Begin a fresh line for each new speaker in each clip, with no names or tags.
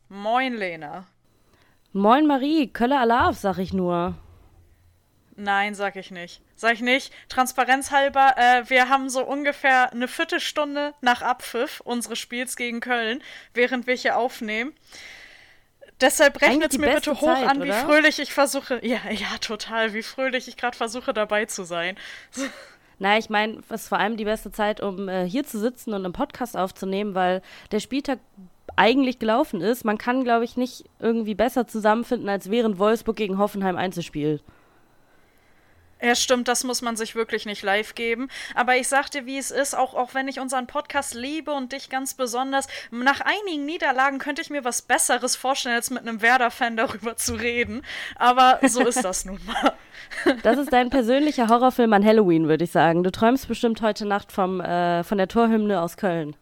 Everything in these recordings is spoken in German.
Moin, Lena.
Moin Marie, Kölle Alaaf, sag ich nur.
Nein, sag ich nicht. Sag ich nicht. Transparenzhalber, wir haben so ungefähr eine Viertelstunde nach Abpfiff unseres Spiels gegen Köln, während wir hier aufnehmen. Deshalb
Eigentlich
rechnet's
die
mir bitte
beste
hoch
Zeit,
an, wie
oder?
fröhlich ich versuche. Ja, ja, total, wie fröhlich ich gerade versuche, dabei zu sein.
Na, ich meine, es ist vor allem die beste Zeit, um hier zu sitzen und einen Podcast aufzunehmen, weil der Spieltag eigentlich gelaufen ist. Man kann, glaube ich, nicht irgendwie besser zusammenfinden, als während Wolfsburg gegen Hoffenheim einzuspielen.
Ja, stimmt, das muss man sich wirklich nicht live geben. Aber ich sag dir, wie es ist, auch wenn ich unseren Podcast liebe und dich ganz besonders, nach einigen Niederlagen könnte ich mir was Besseres vorstellen, als mit einem Werder-Fan darüber zu reden. Aber so ist das nun mal.
Das ist dein persönlicher Horrorfilm an Halloween, würde ich sagen. Du träumst bestimmt heute Nacht von der Torhymne aus Köln.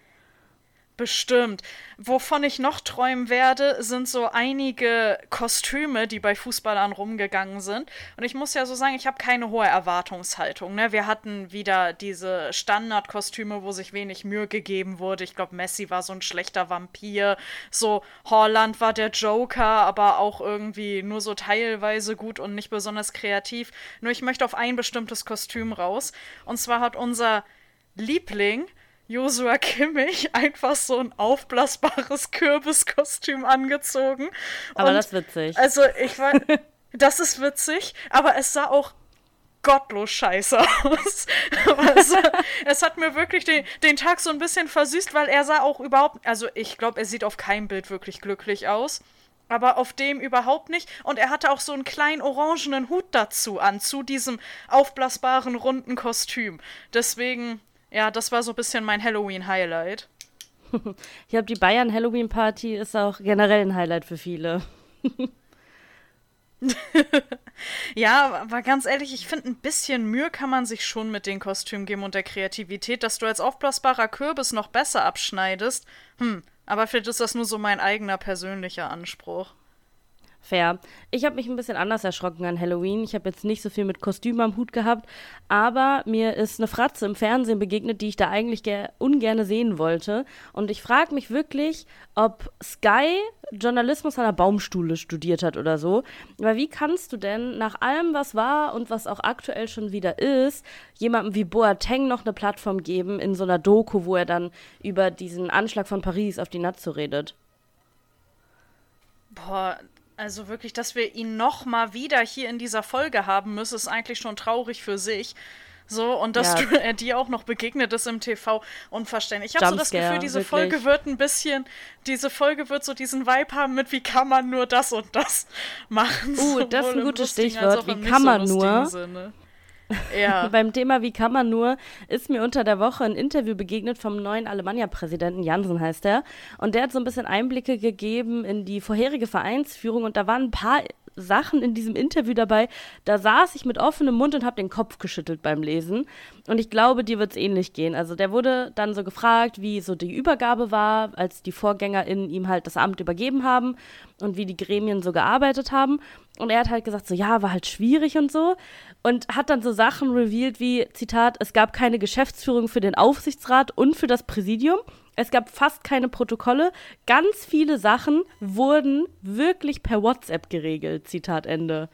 Bestimmt. Wovon ich noch träumen werde, sind so einige Kostüme, die bei Fußballern rumgegangen sind. Und ich muss ja so sagen, ich habe keine hohe Erwartungshaltung. Ne? Wir hatten wieder diese Standardkostüme, wo sich wenig Mühe gegeben wurde. Ich glaube, Messi war so ein schlechter Vampir. So, Haaland war der Joker, aber auch irgendwie nur so teilweise gut und nicht besonders kreativ. Nur ich möchte auf ein bestimmtes Kostüm raus. Und zwar hat unser Liebling Joshua Kimmich einfach so ein aufblasbares Kürbiskostüm angezogen.
Aber das
Und
ist witzig.
also ich war, das ist witzig, aber es sah auch gottlos scheiße aus. Also, es hat mir wirklich den Tag so ein bisschen versüßt, weil er sah auch überhaupt, also ich glaube, er sieht auf keinem Bild wirklich glücklich aus. Aber auf dem überhaupt nicht. Und er hatte auch so einen kleinen orangenen Hut dazu an, zu diesem aufblasbaren, runden Kostüm. Deswegen, ja, das war so ein bisschen mein Halloween-Highlight.
Ich glaube, die Bayern-Halloween-Party ist auch generell ein Highlight für viele.
Ja, aber ganz ehrlich, ich finde, ein bisschen Mühe kann man sich schon mit den Kostümen geben und der Kreativität, dass du als aufblasbarer Kürbis noch besser abschneidest. Aber vielleicht ist das nur so mein eigener persönlicher Anspruch.
Fair. Ich habe mich ein bisschen anders erschrocken an Halloween. Ich habe jetzt nicht so viel mit Kostüm am Hut gehabt, aber mir ist eine Fratze im Fernsehen begegnet, die ich da eigentlich ungerne sehen wollte. Und ich frage mich wirklich, ob Sky Journalismus an der Baumschule studiert hat oder so. Weil wie kannst du denn nach allem, was war und was auch aktuell schon wieder ist, jemandem wie Boateng noch eine Plattform geben in so einer Doku, wo er dann über diesen Anschlag von Paris auf die Nazio redet?
Boah, also wirklich, dass wir ihn noch mal wieder hier in dieser Folge haben müssen, ist eigentlich schon traurig für sich. So, und dass
Ja,
er dir auch noch begegnet ist im TV, unverständlich. Ich habe so das Gefühl,
Jumpscare, wirklich.
diese Folge wird so diesen Vibe haben mit, wie kann man nur das und das machen,
Das ist
sowohl
ein
im
gutes
lustigen als
Stichwort.
auch
Wie
im nicht
kann
so
man
lustigen
nur?
Sinne. Ja.
Beim Thema Wie kann man nur, ist mir unter der Woche ein Interview begegnet vom neuen Alemannia-Präsidenten, Jansen heißt er. Und der hat so ein bisschen Einblicke gegeben in die vorherige Vereinsführung. Und da waren ein paar Sachen in diesem Interview dabei, da saß ich mit offenem Mund und habe den Kopf geschüttelt beim Lesen. Und ich glaube, dir wird es ähnlich gehen. Also der wurde dann so gefragt, wie so die Übergabe war, als die VorgängerInnen ihm halt das Amt übergeben haben und wie die Gremien so gearbeitet haben. Und er hat halt gesagt, so ja, war halt schwierig und so. Und hat dann so Sachen revealed wie, Zitat, es gab keine Geschäftsführung für den Aufsichtsrat und für das Präsidium. Es gab fast keine Protokolle. Ganz viele Sachen wurden wirklich per WhatsApp geregelt. Zitat Ende.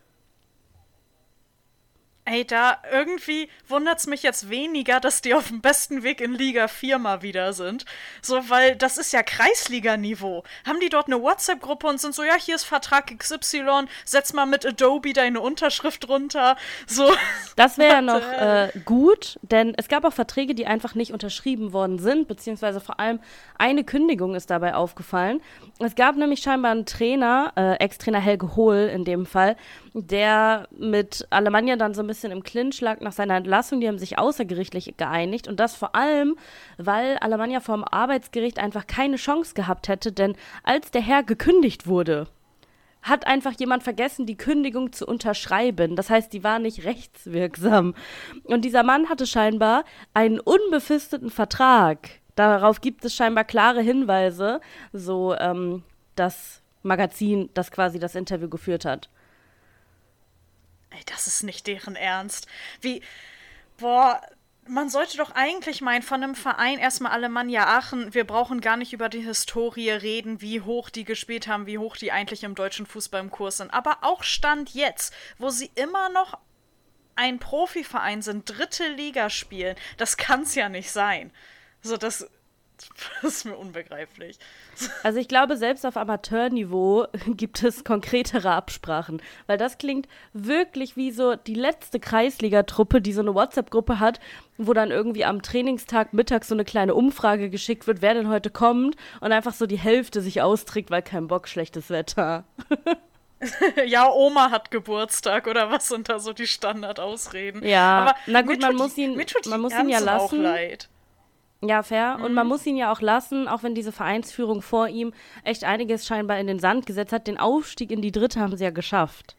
Ey, da irgendwie wundert's mich jetzt weniger, dass die auf dem besten Weg in Liga 4 mal wieder sind. So, weil das ist ja Kreisliga-Niveau. Haben die dort eine WhatsApp-Gruppe und sind so, ja, hier ist Vertrag XY, setz mal mit Adobe deine Unterschrift runter. So.
Das wäre ja
Und,
noch gut, denn es gab auch Verträge, die einfach nicht unterschrieben worden sind, beziehungsweise vor allem eine Kündigung ist dabei aufgefallen. Es gab nämlich scheinbar einen Trainer, Ex-Trainer Helge Hohl in dem Fall, der mit Alemannia dann so ein bisschen im Clinch lag nach seiner Entlassung. Die haben sich außergerichtlich geeinigt und das vor allem, weil Alemannia vom Arbeitsgericht einfach keine Chance gehabt hätte, denn als der Herr gekündigt wurde, hat einfach jemand vergessen, die Kündigung zu unterschreiben. Das heißt, die war nicht rechtswirksam. Und dieser Mann hatte scheinbar einen unbefristeten Vertrag. Darauf gibt es scheinbar klare Hinweise, so das Magazin, das quasi das Interview geführt hat.
ey, das ist nicht deren Ernst. Wie, boah, man sollte doch eigentlich meinen, von einem Verein erstmal Alemannia Aachen, wir brauchen gar nicht über die Historie reden, wie hoch die gespielt haben, wie hoch die eigentlich im deutschen Fußball im Kurs sind. Aber auch Stand jetzt, wo sie immer noch ein Profiverein sind, dritte Liga spielen, das kann's ja nicht sein. So, das ist mir unbegreiflich.
Also ich glaube, selbst auf Amateurniveau gibt es konkretere Absprachen, weil das klingt wirklich wie so die letzte Kreisligatruppe, die so eine WhatsApp-Gruppe hat, wo dann irgendwie am Trainingstag mittags so eine kleine Umfrage geschickt wird, wer denn heute kommt und einfach so die Hälfte sich austrägt, weil kein Bock, schlechtes Wetter.
Ja, Oma hat Geburtstag oder was sind da so die Standardausreden?
Ja,
aber
na gut, man muss ihn ja lassen.
Auch leid.
Ja, fair. Und man muss ihn ja auch lassen, auch wenn diese Vereinsführung vor ihm echt einiges scheinbar in den Sand gesetzt hat. Den Aufstieg in die dritte haben sie ja geschafft.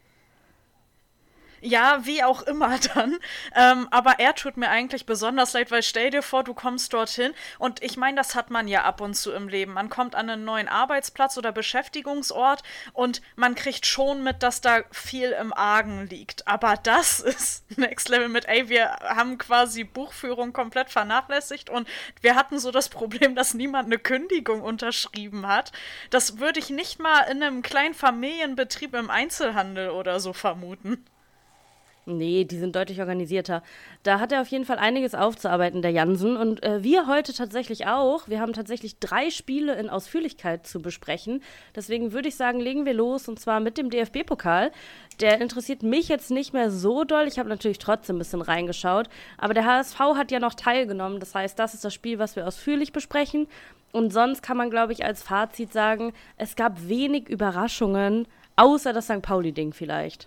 Ja, wie auch immer dann. Aber er tut mir eigentlich besonders leid, weil stell dir vor, du kommst dorthin und ich meine, das hat man ja ab und zu im Leben. Man kommt an einen neuen Arbeitsplatz oder Beschäftigungsort und man kriegt schon mit, dass da viel im Argen liegt. Aber das ist Next Level mit, wir haben quasi Buchführung komplett vernachlässigt und wir hatten so das Problem, dass niemand eine Kündigung unterschrieben hat. Das würde ich nicht mal in einem kleinen Familienbetrieb im Einzelhandel oder so vermuten.
Nee, die sind deutlich organisierter. Da hat er auf jeden Fall einiges aufzuarbeiten, der Jansen. Und wir heute tatsächlich auch. Wir haben tatsächlich 3 Spiele in Ausführlichkeit zu besprechen. Deswegen würde ich sagen, legen wir los. Und zwar mit dem DFB-Pokal. Der interessiert mich jetzt nicht mehr so doll. Ich habe natürlich trotzdem ein bisschen reingeschaut. Aber der HSV hat ja noch teilgenommen. Das heißt, das ist das Spiel, was wir ausführlich besprechen. Und sonst kann man, glaube ich, als Fazit sagen, es gab wenig Überraschungen, außer das St. Pauli-Ding vielleicht.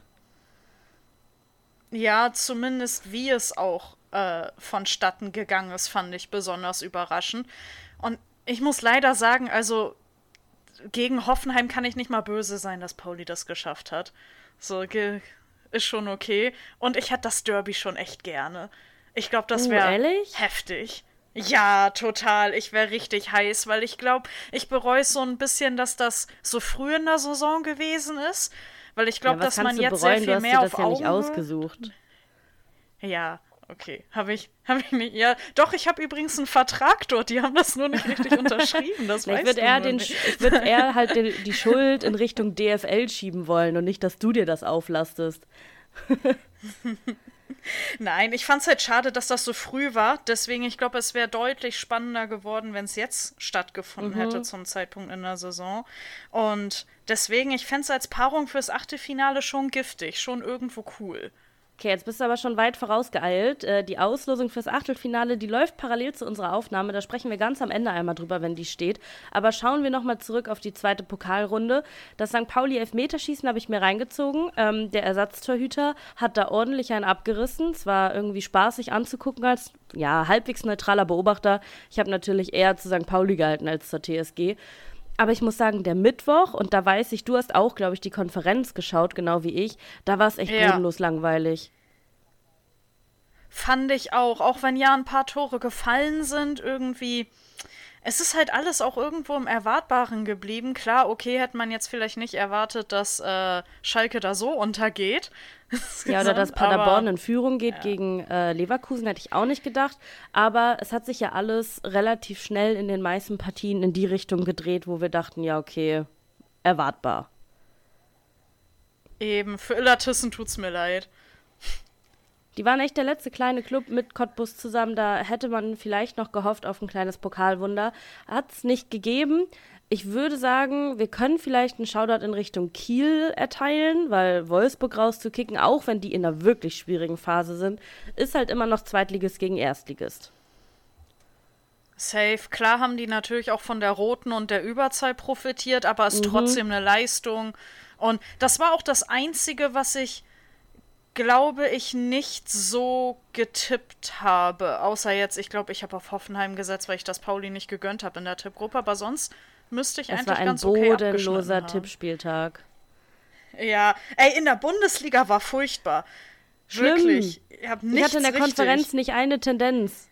Ja, zumindest wie es auch vonstatten gegangen ist, fand ich besonders überraschend. Und ich muss leider sagen, also gegen Hoffenheim kann ich nicht mal böse sein, dass Pauli das geschafft hat. So, ist schon okay. Und ich hätte das Derby schon echt gerne. Ich glaube, das wäre heftig. Ja, total. Ich wäre richtig heiß, weil ich glaube, ich bereue so ein bisschen, dass das so früh in der Saison gewesen ist. Weil ich glaube, dass man jetzt sehr viel mehr auf Augenhöhe...
Du hast dir das ja nicht ausgesucht.
Ja, okay. Habe ich nicht. Ja, doch, ich habe übrigens einen Vertrag dort. Die haben das nur nicht richtig unterschrieben. Das weißt du nicht.
Ich würde eher halt die Schuld in Richtung DFL schieben wollen und nicht, dass du dir das auflastest.
Nein, ich fand es halt schade, dass das so früh war. Deswegen, ich glaube, es wäre deutlich spannender geworden, wenn es jetzt stattgefunden hätte zum Zeitpunkt in der Saison. Und deswegen, ich fände es als Paarung fürs Achtelfinale schon giftig, schon irgendwo cool.
Okay, jetzt bist du aber schon weit vorausgeeilt. Die Auslosung fürs Achtelfinale, die läuft parallel zu unserer Aufnahme. Da sprechen wir ganz am Ende einmal drüber, wenn die steht. Aber schauen wir nochmal zurück auf die zweite Pokalrunde. Das St. Pauli Elfmeterschießen habe ich mir reingezogen. Der Ersatztorhüter hat da ordentlich einen abgerissen. Es war irgendwie spaßig anzugucken als halbwegs neutraler Beobachter. Ich habe natürlich eher zu St. Pauli gehalten als zur TSG. Aber ich muss sagen, der Mittwoch, und da weiß ich, du hast auch, glaube ich, die Konferenz geschaut, genau wie ich, da war es echt bodenlos langweilig.
Fand ich auch wenn ja ein paar Tore gefallen sind, irgendwie, es ist halt alles auch irgendwo im Erwartbaren geblieben. Klar, okay, hätte man jetzt vielleicht nicht erwartet, dass Schalke da so untergeht.
Ja, oder dass Paderborn in Führung geht gegen Leverkusen, hätte ich auch nicht gedacht. Aber es hat sich ja alles relativ schnell in den meisten Partien in die Richtung gedreht, wo wir dachten, ja, okay, erwartbar.
Eben, für Illertissen tut's mir leid.
Die waren echt der letzte kleine Club mit Cottbus zusammen. Da hätte man vielleicht noch gehofft auf ein kleines Pokalwunder. Hat es nicht gegeben. Ich würde sagen, wir können vielleicht einen Shoutout in Richtung Kiel erteilen, weil Wolfsburg rauszukicken, auch wenn die in einer wirklich schwierigen Phase sind, ist halt immer noch Zweitligist gegen Erstligist.
Safe. Klar haben die natürlich auch von der roten und der Überzahl profitiert, aber es ist trotzdem eine Leistung. Und das war auch das Einzige, was ich, glaube ich, nicht so getippt habe. Außer jetzt, ich glaube, ich habe auf Hoffenheim gesetzt, weil ich das Pauli nicht gegönnt habe in der Tippgruppe. Aber sonst müsste ich eigentlich ganz okay abgeschnitten haben.
Das war ein bodenloser Tippspieltag.
Ja, in der Bundesliga war furchtbar.
Schlimm.
Wirklich.
Ich hatte in der Konferenz nicht eine Tendenz.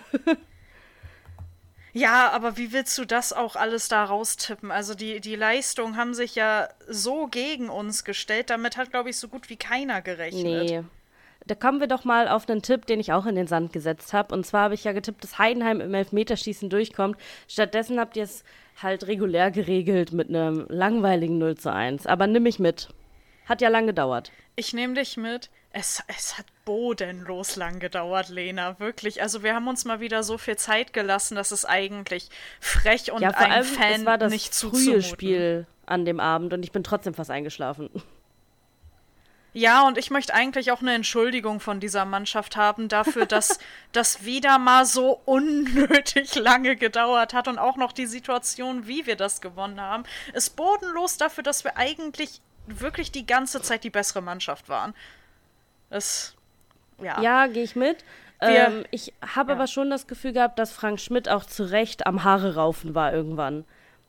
Ja, aber wie willst du das auch alles da raustippen? Also die Leistungen haben sich ja so gegen uns gestellt, damit hat, glaube ich, so gut wie keiner gerechnet.
Nee. Da kommen wir doch mal auf einen Tipp, den ich auch in den Sand gesetzt habe. Und zwar habe ich ja getippt, dass Heidenheim im Elfmeterschießen durchkommt. Stattdessen habt ihr es halt regulär geregelt mit einem langweiligen 0:1. Aber nimm mich mit. Hat ja lang gedauert.
Ich nehme dich mit. Es hat bodenlos lang gedauert, Lena, wirklich. Also wir haben uns mal wieder so viel Zeit gelassen, dass es eigentlich frech und
Ja, vor
einem
allem,
Fan
es war das
nicht
frühe
zuzumuten.
Spiel an dem Abend und ich bin trotzdem fast eingeschlafen.
Ja, und ich möchte eigentlich auch eine Entschuldigung von dieser Mannschaft haben dafür, dass das wieder mal so unnötig lange gedauert hat und auch noch die Situation, wie wir das gewonnen haben, ist bodenlos dafür, dass wir eigentlich wirklich die ganze Zeit die bessere Mannschaft waren. Ja.
Ja, gehe ich mit. Ich habe aber schon das Gefühl gehabt, dass Frank Schmidt auch zu Recht am Haare raufen war irgendwann.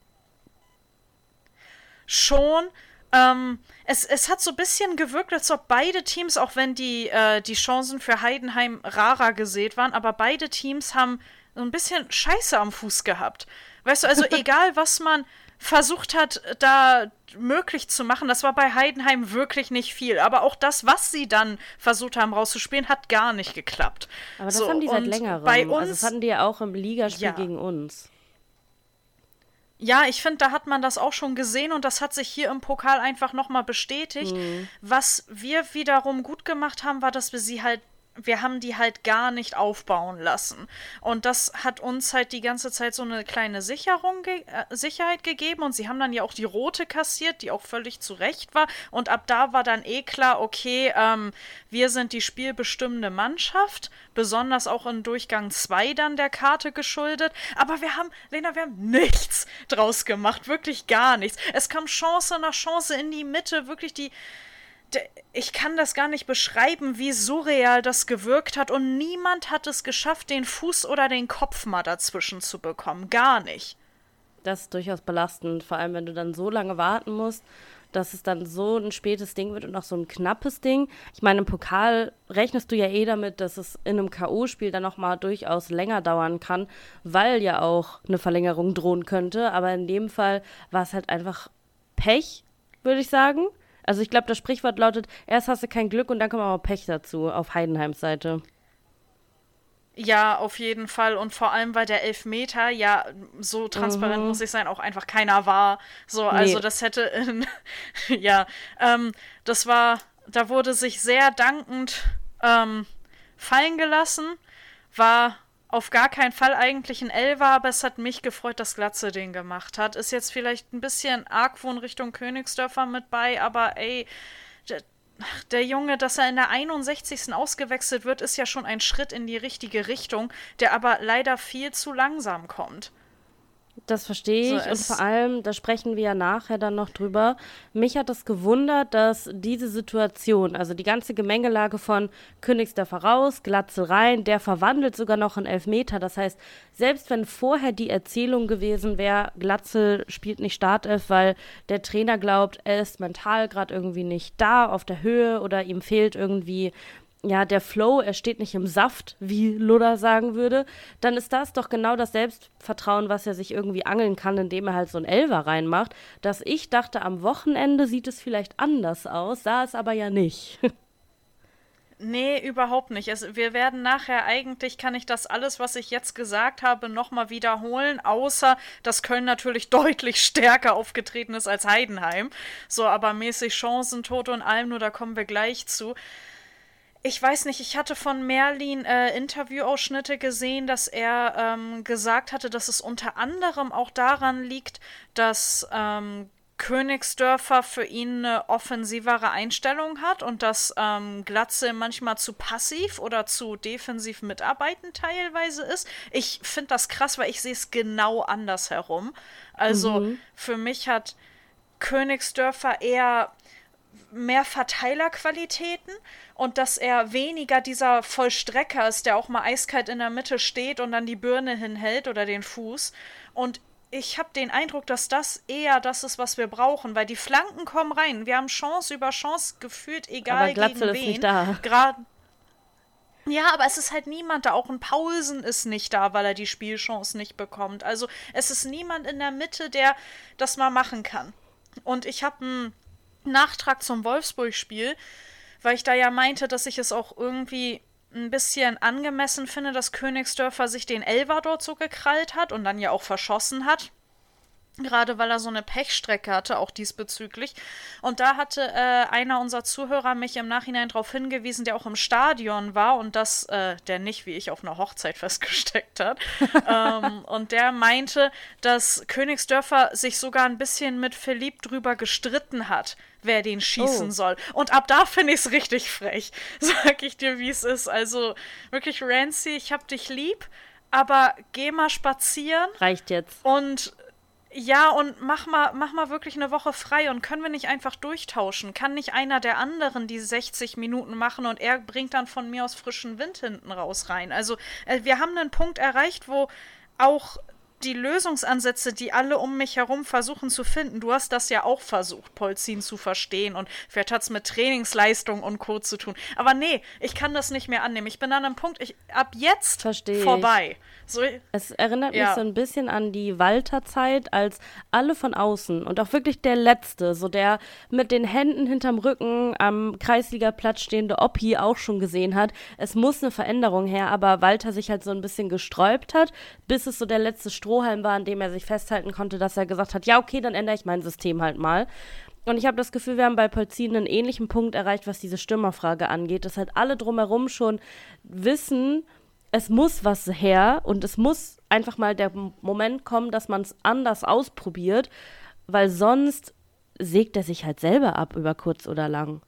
Schon. Es hat so ein bisschen gewirkt, als ob beide Teams, auch wenn die Chancen für Heidenheim rarer gesät waren, aber beide Teams haben so ein bisschen Scheiße am Fuß gehabt. Weißt du, also egal, was man versucht hat, da möglich zu machen, das war bei Heidenheim wirklich nicht viel. Aber auch das, was sie dann versucht haben rauszuspielen, hat gar nicht geklappt.
Aber das haben die seit längerem.
Bei uns,
also das hatten die ja auch im Ligaspiel gegen uns.
Ja, ich finde, da hat man das auch schon gesehen und das hat sich hier im Pokal einfach nochmal bestätigt. Was wir wiederum gut gemacht haben, war, dass wir haben die halt gar nicht aufbauen lassen. Und das hat uns halt die ganze Zeit so eine kleine Sicherheit gegeben. Und sie haben dann ja auch die rote kassiert, die auch völlig zu Recht war. Und ab da war dann klar, okay, wir sind die spielbestimmende Mannschaft. Besonders auch in Durchgang 2 dann der Karte geschuldet. Aber wir haben nichts draus gemacht. Wirklich gar nichts. Es kam Chance nach Chance in die Mitte. Wirklich ich kann das gar nicht beschreiben, wie surreal das gewirkt hat und niemand hat es geschafft, den Fuß oder den Kopf mal dazwischen zu bekommen. Gar nicht.
Das ist durchaus belastend, vor allem wenn du dann so lange warten musst, dass es dann so ein spätes Ding wird und auch so ein knappes Ding. Ich meine, im Pokal rechnest du ja damit, dass es in einem K.O.-Spiel dann nochmal durchaus länger dauern kann, weil ja auch eine Verlängerung drohen könnte. Aber in dem Fall war es halt einfach Pech, würde ich sagen. Also ich glaube, das Sprichwort lautet, erst hast du kein Glück und dann kommt auch Pech dazu, auf Heidenheims Seite.
Ja, auf jeden Fall. Und vor allem, weil der Elfmeter, ja, so transparent muss ich sein, auch einfach keiner war. So, also das hätte da wurde sich sehr dankend fallen gelassen, war auf gar keinen Fall eigentlich ein Elfer, aber es hat mich gefreut, dass Glatze den gemacht hat. Ist jetzt vielleicht ein bisschen Argwohn Richtung Königsdörfer mit bei, aber der Junge, dass er in der 61. ausgewechselt wird, ist ja schon ein Schritt in die richtige Richtung, der aber leider viel zu langsam kommt.
Das verstehe ich und vor allem, da sprechen wir ja nachher dann noch drüber, mich hat es gewundert, dass diese Situation, also die ganze Gemengelage von Königsdörfer raus, Glatzel rein, der verwandelt sogar noch einen Elfmeter, das heißt, selbst wenn vorher die Erzählung gewesen wäre, Glatzel spielt nicht Startelf, weil der Trainer glaubt, er ist mental gerade irgendwie nicht da, auf der Höhe oder ihm fehlt irgendwie der Flow, er steht nicht im Saft, wie Ludder sagen würde, dann ist das doch genau das Selbstvertrauen, was er sich irgendwie angeln kann, indem er halt so einen Elfer reinmacht, dass ich dachte, am Wochenende sieht es vielleicht anders aus, sah es aber ja nicht.
Nee, überhaupt nicht. Wir werden nachher eigentlich, kann ich das alles, was ich jetzt gesagt habe, nochmal wiederholen, außer, dass Köln natürlich deutlich stärker aufgetreten ist als Heidenheim. So, aber mäßig Chancentod und allem, nur da kommen wir gleich zu. Ich weiß nicht, ich hatte von Merlin Interviewausschnitte gesehen, dass er gesagt hatte, dass es unter anderem auch daran liegt, dass Königsdörfer für ihn eine offensivere Einstellung hat und dass Glatze manchmal zu passiv oder zu defensiv mitarbeiten teilweise ist. Ich finde das krass, weil ich sehe es genau andersherum. Also für mich hat Königsdörfer eher mehr Verteilerqualitäten und dass er weniger dieser Vollstrecker ist, der auch mal eiskalt in der Mitte steht und dann die Birne hinhält oder den Fuß. Und ich habe den Eindruck, dass das eher das ist, was wir brauchen, weil die Flanken kommen rein. Wir haben Chance über Chance gefühlt, egal gegen wen. Aber Glatzel ist nicht da. Ja, aber es ist halt niemand da. Auch ein Paulsen ist nicht da, weil er die Spielchance nicht bekommt. Also es ist niemand in der Mitte, der das mal machen kann. Und ich habe einen Nachtrag zum Wolfsburg-Spiel, weil ich da ja meinte, dass ich es auch irgendwie ein bisschen angemessen finde, dass Königsdörfer sich den Elfer dort so gekrallt hat und dann ja auch verschossen hat. Gerade weil er so eine Pechstrecke hatte, auch diesbezüglich. Und da hatte einer unserer Zuhörer mich im Nachhinein darauf hingewiesen, der auch im Stadion war und das, der nicht wie ich auf einer Hochzeit festgesteckt hat. Und der meinte, dass Königsdörfer sich sogar ein bisschen mit Philipp drüber gestritten hat, wer den schießen soll. Und ab da finde ich es richtig frech. Sag ich dir, wie es ist. Also wirklich, Rancy, ich hab dich lieb, aber geh mal spazieren.
Reicht jetzt.
Und ja, und mach mal wirklich eine Woche frei und können wir nicht einfach durchtauschen? Kann nicht einer der anderen die 60 Minuten machen und er bringt dann von mir aus frischen Wind hinten raus rein? Also, wir haben einen Punkt erreicht, wo auch die Lösungsansätze, die alle um mich herum versuchen zu finden, du hast das ja auch versucht, Polzin zu verstehen und vielleicht hat es mit Trainingsleistung und Co. zu tun. Aber nee, ich kann das nicht mehr annehmen. Ich bin an einem Punkt, ab jetzt vorbei. So,
es erinnert mich so ein bisschen an die Walter-Zeit, als alle von außen und auch wirklich der Letzte, so der mit den Händen hinterm Rücken am Kreisligaplatz stehende Oppi auch schon gesehen hat, es muss eine Veränderung her, aber Walter sich halt so ein bisschen gesträubt hat, bis es so der letzte Strohhalm war, an dem er sich festhalten konnte, dass er gesagt hat, ja okay, dann ändere ich mein System halt mal. Und ich habe das Gefühl, wir haben bei Polzin einen ähnlichen Punkt erreicht, was diese Stürmerfrage angeht, dass halt alle drumherum schon wissen, es muss was her und es muss einfach mal der Moment kommen, dass man es anders ausprobiert, weil sonst sägt er sich halt selber ab über kurz oder lang.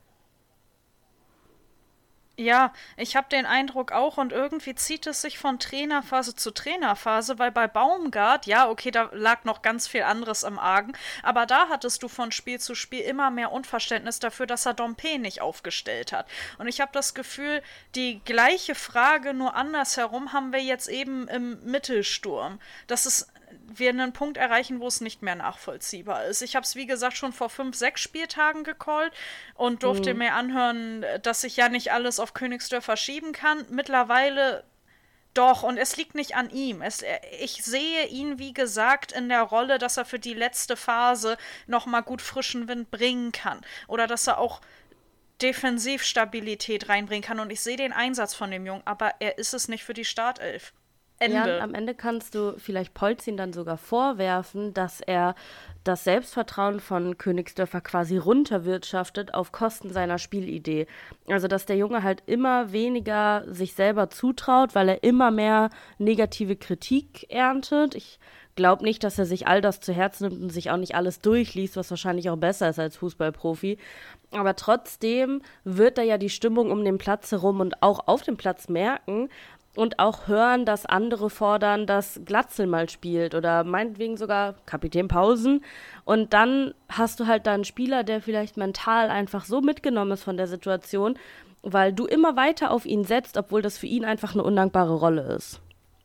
Ja, ich habe den Eindruck auch und irgendwie zieht es sich von Trainerphase zu Trainerphase, weil bei Baumgart, ja, okay, da lag noch ganz viel anderes im Argen, aber da hattest du von Spiel zu Spiel immer mehr Unverständnis dafür, dass er Dompe nicht aufgestellt hat. Und ich habe das Gefühl, die gleiche Frage, nur andersherum, haben wir jetzt eben im Mittelsturm. Dass wir einen Punkt erreichen, wo es nicht mehr nachvollziehbar ist. Ich habe es, wie gesagt, schon vor 5, 6 Spieltagen gecallt und durfte mir anhören, dass ich ja nicht alles auf Königsdörfer schieben kann. Mittlerweile doch, und es liegt nicht an ihm. Ich sehe ihn, wie gesagt, in der Rolle, dass er für die letzte Phase nochmal gut frischen Wind bringen kann. Oder dass er auch Defensivstabilität reinbringen kann. Und ich sehe den Einsatz von dem Jungen, aber er ist es nicht für die Startelf. Ende.
Ja, am Ende kannst du vielleicht Polzin dann sogar vorwerfen, dass er das Selbstvertrauen von Königsdörfer quasi runterwirtschaftet auf Kosten seiner Spielidee. Also, dass der Junge halt immer weniger sich selber zutraut, weil er immer mehr negative Kritik erntet. Ich glaube nicht, dass er sich all das zu Herzen nimmt und sich auch nicht alles durchliest, was wahrscheinlich auch besser ist als Fußballprofi. Aber trotzdem wird er ja die Stimmung um den Platz herum und auch auf dem Platz merken, und auch hören, dass andere fordern, dass Glatzel mal spielt oder meinetwegen sogar Kapitän Pausen. Und dann hast du halt da einen Spieler, der vielleicht mental einfach so mitgenommen ist von der Situation, weil du immer weiter auf ihn setzt, obwohl das für ihn einfach eine undankbare Rolle ist.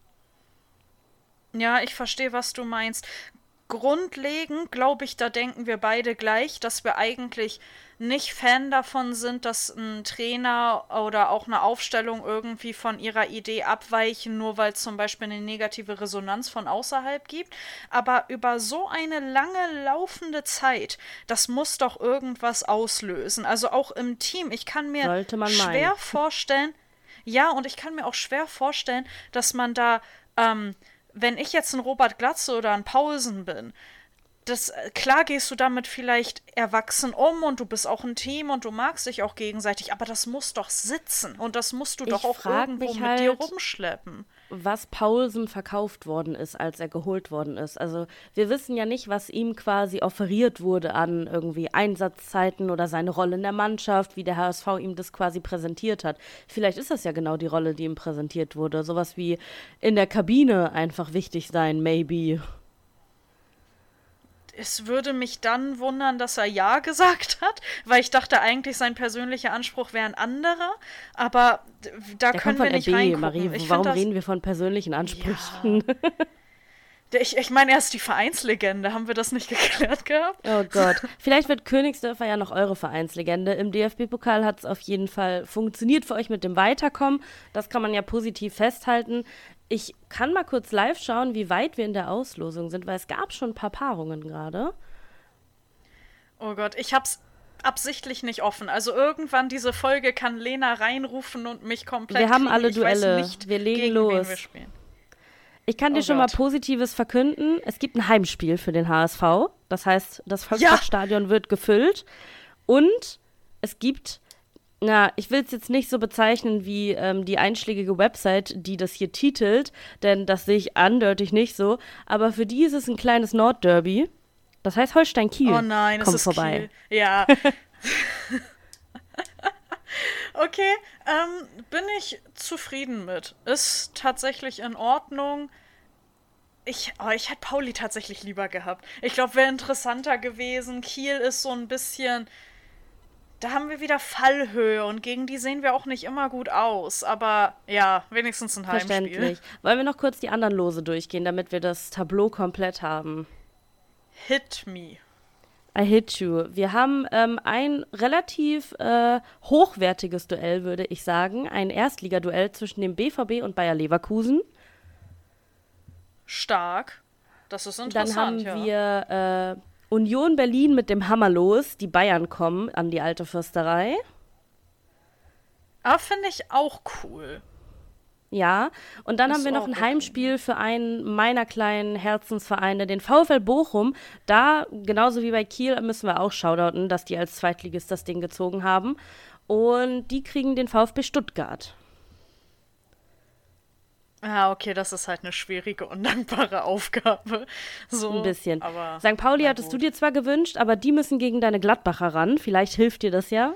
Ja, ich verstehe, was du meinst. Grundlegend, glaube ich, da denken wir beide gleich, dass wir eigentlich nicht Fan davon sind, dass ein Trainer oder auch eine Aufstellung irgendwie von ihrer Idee abweichen, nur weil es zum Beispiel eine negative Resonanz von außerhalb gibt. Aber über so eine lange laufende Zeit, das muss doch irgendwas auslösen. Also auch im Team. Ich kann mir schwer vorstellen, ja, und ich kann mir auch schwer vorstellen, dass man da, wenn ich jetzt ein Robert Glatze oder ein Pausen bin, klar gehst du damit vielleicht erwachsen um und du bist auch ein Team und du magst dich auch gegenseitig, aber das muss doch sitzen und das musst du doch auch irgendwo mit dir rumschleppen.
Was Paulsen verkauft worden ist, als er geholt worden ist. Also wir wissen ja nicht, was ihm quasi offeriert wurde an irgendwie Einsatzzeiten oder seine Rolle in der Mannschaft, wie der HSV ihm das quasi präsentiert hat. Vielleicht ist das ja genau die Rolle, die ihm präsentiert wurde. Sowas wie in der Kabine einfach wichtig sein, maybe.
Es würde mich dann wundern, dass er Ja gesagt hat, weil ich dachte eigentlich, sein persönlicher Anspruch wäre ein anderer, aber da können wir nicht reingucken.
Marie, warum reden wir von persönlichen Ansprüchen?
Ja. Ich meine, er ist die Vereinslegende. Haben wir das nicht geklärt gehabt?
Oh Gott. Vielleicht wird Königsdörfer ja noch eure Vereinslegende. Im DFB-Pokal hat es auf jeden Fall funktioniert für euch mit dem Weiterkommen. Das kann man ja positiv festhalten. Ich kann mal kurz live schauen, wie weit wir in der Auslosung sind, weil es gab schon ein paar Paarungen gerade.
Oh Gott, ich hab's absichtlich nicht offen. Also irgendwann diese Folge kann Lena reinrufen und mich komplett
Wir haben
kriegen.
alle
Ich
Duelle.
weiß nicht,
Wir legen
gegen
los.
wen wir spielen.
Ich kann dir schon mal Positives verkünden. Es gibt ein Heimspiel für den HSV. Das heißt, das Volksparkstadion wird gefüllt. Und es gibt, ich will es jetzt nicht so bezeichnen wie die einschlägige Website, die das hier titelt, denn das sehe ich eindeutig nicht so. Aber für die ist es ein kleines Nordderby. Das heißt, Holstein-Kiel
Oh nein,
kommt
es ist
vorbei.
Kiel. Ja. Okay, bin ich zufrieden mit. Ist tatsächlich in Ordnung. Ich hätte Pauli tatsächlich lieber gehabt. Ich glaube, wäre interessanter gewesen. Kiel ist so ein bisschen. Da haben wir wieder Fallhöhe und gegen die sehen wir auch nicht immer gut aus. Aber ja, wenigstens ein Heimspiel.
Verständlich. Wollen wir noch kurz die anderen Lose durchgehen, damit wir das Tableau komplett haben?
Hit me.
I hit you. Wir haben ein relativ hochwertiges Duell, würde ich sagen. Ein Erstligaduell zwischen dem BVB und Bayer Leverkusen.
Stark. Das ist
Dann
interessant,
haben wir Union Berlin mit dem Hammer los. Die Bayern kommen an die alte Fürsterei.
Aber finde ich auch cool.
Ja, und dann
Ist
haben wir noch
auch
ein
okay.
Heimspiel für einen meiner kleinen Herzensvereine, den VfL Bochum. Da, genauso wie bei Kiel, müssen wir auch shoutouten, dass die als Zweitligist das Ding gezogen haben. Und die kriegen den VfB Stuttgart.
Ja, okay, das ist halt eine schwierige, undankbare Aufgabe. So,
Ein bisschen.
Aber,
St. Pauli
na
hattest du
gut.
dir zwar gewünscht, aber die müssen gegen deine Gladbacher ran. Vielleicht hilft dir das ja.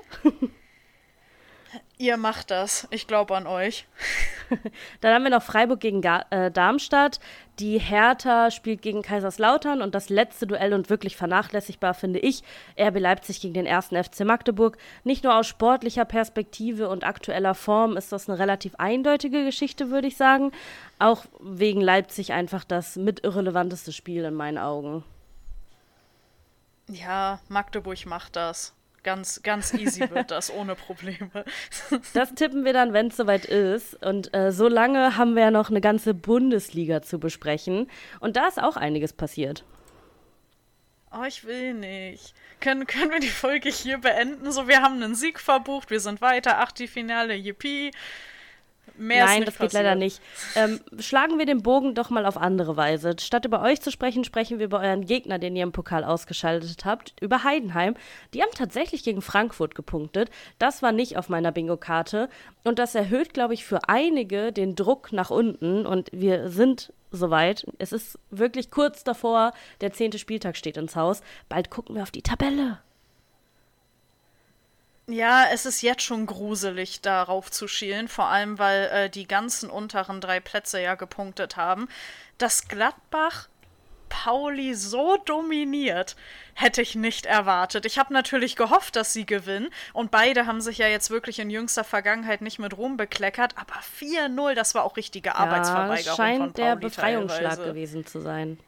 Ihr macht das. Ich glaube an euch.
Dann haben wir noch Freiburg gegen Darmstadt. Die Hertha spielt gegen Kaiserslautern. Und das letzte Duell und wirklich vernachlässigbar finde ich, RB Leipzig gegen den 1. FC Magdeburg. Nicht nur aus sportlicher Perspektive und aktueller Form ist das eine relativ eindeutige Geschichte, würde ich sagen. Auch wegen Leipzig einfach das mit irrelevanteste Spiel in meinen Augen.
Ja, Magdeburg macht das. Ganz, ganz easy wird das, ohne Probleme.
Das tippen wir dann, wenn es soweit ist. Und so lange haben wir ja noch eine ganze Bundesliga zu besprechen. Und da ist auch einiges passiert.
Oh, ich will nicht. Können wir die Folge hier beenden? So, wir haben einen Sieg verbucht, wir sind weiter, Achtelfinale, yippie. Mehr
Nein,
ist
das
nicht
geht
passiert.
leider nicht. Schlagen wir den Bogen doch mal auf andere Weise. Statt über euch zu sprechen, sprechen wir über euren Gegner, den ihr im Pokal ausgeschaltet habt, über Heidenheim. Die haben tatsächlich gegen Frankfurt gepunktet. Das war nicht auf meiner Bingo-Karte. Und das erhöht, glaube ich, für einige den Druck nach unten. Und wir sind soweit. Es ist wirklich kurz davor. Der 10. Spieltag steht ins Haus. Bald gucken wir auf die Tabelle.
Ja, es ist jetzt schon gruselig, darauf zu schielen, vor allem, weil die ganzen unteren 3 Plätze ja gepunktet haben. Dass Gladbach Pauli so dominiert, hätte ich nicht erwartet. Ich habe natürlich gehofft, dass sie gewinnen und beide haben sich ja jetzt wirklich in jüngster Vergangenheit nicht mit Ruhm bekleckert, aber 4-0, das war auch richtige Arbeitsverweigerung
das
von
scheint
Pauli
der Befreiungsschlag
teilweise
gewesen zu sein.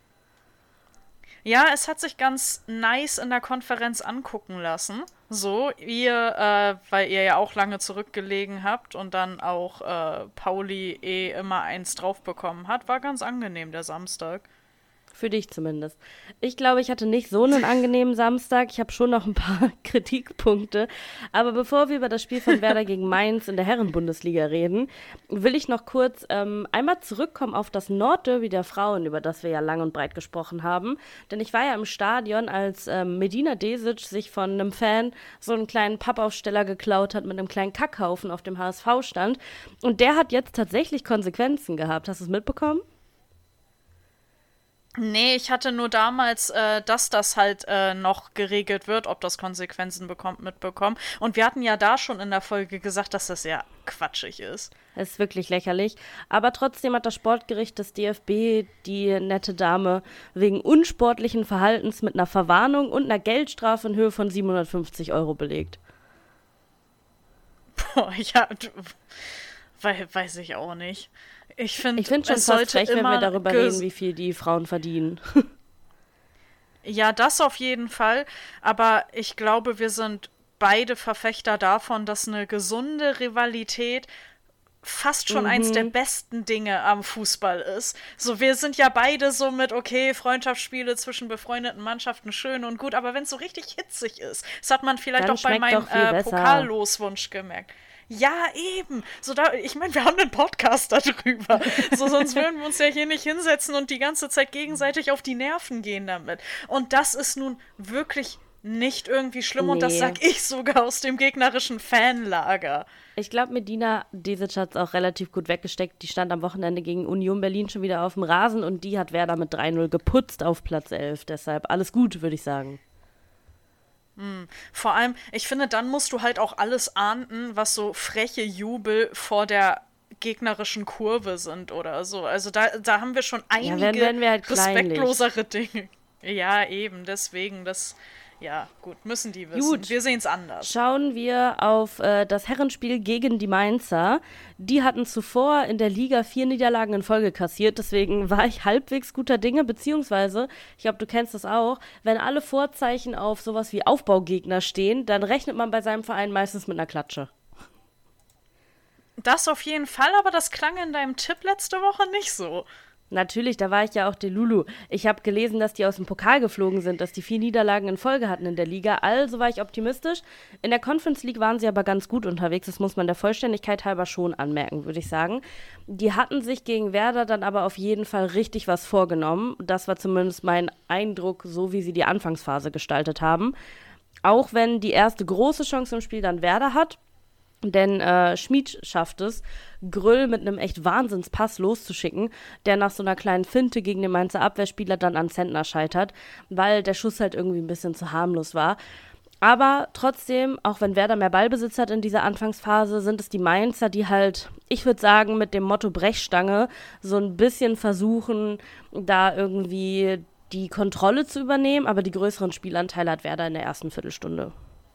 Ja, es hat sich ganz nice in der Konferenz angucken lassen. So, weil ihr ja auch lange zurückgelegen habt und dann auch Pauli immer eins drauf bekommen hat, war ganz angenehm der Samstag.
Für dich zumindest. Ich glaube, ich hatte nicht so einen angenehmen Samstag. Ich habe schon noch ein paar Kritikpunkte. Aber bevor wir über das Spiel von Werder gegen Mainz in der Herrenbundesliga reden, will ich noch kurz einmal zurückkommen auf das Nordderby der Frauen, über das wir ja lang und breit gesprochen haben. Denn ich war ja im Stadion, als Medina Desic sich von einem Fan so einen kleinen Pappaufsteller geklaut hat mit einem kleinen Kackhaufen auf dem HSV-Stand. Und der hat jetzt tatsächlich Konsequenzen gehabt. Hast du es mitbekommen?
Nee, ich hatte nur damals, dass das halt noch geregelt wird, ob das Konsequenzen bekommt, mitbekommen. Und wir hatten ja da schon in der Folge gesagt, dass das ja quatschig ist.
Es ist wirklich lächerlich. Aber trotzdem hat das Sportgericht des DFB die nette Dame wegen unsportlichen Verhaltens mit einer Verwarnung und einer Geldstrafe in Höhe von 750 € belegt.
Boah, ja, weiß ich auch nicht. Ich finde
schon
es
fast
sollte
frech, wenn
immer
wir darüber reden, wie viel die Frauen verdienen.
Ja, das auf jeden Fall. Aber ich glaube, wir sind beide Verfechter davon, dass eine gesunde Rivalität fast schon eins der besten Dinge am Fußball ist. So, wir sind ja beide so mit, okay, Freundschaftsspiele zwischen befreundeten Mannschaften schön und gut, aber wenn es so richtig hitzig ist, das hat man vielleicht
Dann
auch bei meinem Pokalloswunsch gemerkt. Ja, eben. So ich meine, wir haben einen Podcast darüber. So, sonst würden wir uns ja hier nicht hinsetzen und die ganze Zeit gegenseitig auf die Nerven gehen damit. Und das ist nun wirklich nicht irgendwie schlimm und das sag ich sogar aus dem gegnerischen Fanlager.
Ich glaube, Medina Desic hat es auch relativ gut weggesteckt. Die stand am Wochenende gegen Union Berlin schon wieder auf dem Rasen und die hat Werder mit 3-0 geputzt auf Platz 11. Deshalb alles gut, würde ich sagen.
Vor allem, ich finde, dann musst du halt auch alles ahnden, was so freche Jubel vor der gegnerischen Kurve sind oder so. Also da haben wir schon einige
werden wir halt
respektlosere Dinge. Ja, eben, deswegen, ja, gut, müssen die wissen. Gut. Wir sehen es anders.
Schauen wir auf das Herrenspiel gegen die Mainzer. Die hatten zuvor in der Liga 4 Niederlagen in Folge kassiert, deswegen war ich halbwegs guter Dinge, beziehungsweise, ich glaube, du kennst das auch, wenn alle Vorzeichen auf sowas wie Aufbaugegner stehen, dann rechnet man bei seinem Verein meistens mit einer Klatsche.
Das auf jeden Fall, aber das klang in deinem Tipp letzte Woche nicht so.
Natürlich, da war ich ja auch Delulu. Ich habe gelesen, dass die aus dem Pokal geflogen sind, dass die 4 Niederlagen in Folge hatten in der Liga. Also war ich optimistisch. In der Conference League waren sie aber ganz gut unterwegs. Das muss man der Vollständigkeit halber schon anmerken, würde ich sagen. Die hatten sich gegen Werder dann aber auf jeden Fall richtig was vorgenommen. Das war zumindest mein Eindruck, so wie sie die Anfangsphase gestaltet haben. Auch wenn die erste große Chance im Spiel dann Werder hat. Denn Schmid schafft es, Grüll mit einem echt Wahnsinnspass loszuschicken, der nach so einer kleinen Finte gegen den Mainzer Abwehrspieler dann an Zentner scheitert, weil der Schuss halt irgendwie ein bisschen zu harmlos war. Aber trotzdem, auch wenn Werder mehr Ballbesitz hat in dieser Anfangsphase, sind es die Mainzer, die halt, ich würde sagen, mit dem Motto Brechstange so ein bisschen versuchen, da irgendwie die Kontrolle zu übernehmen, aber die größeren Spielanteile hat Werder in der ersten Viertelstunde.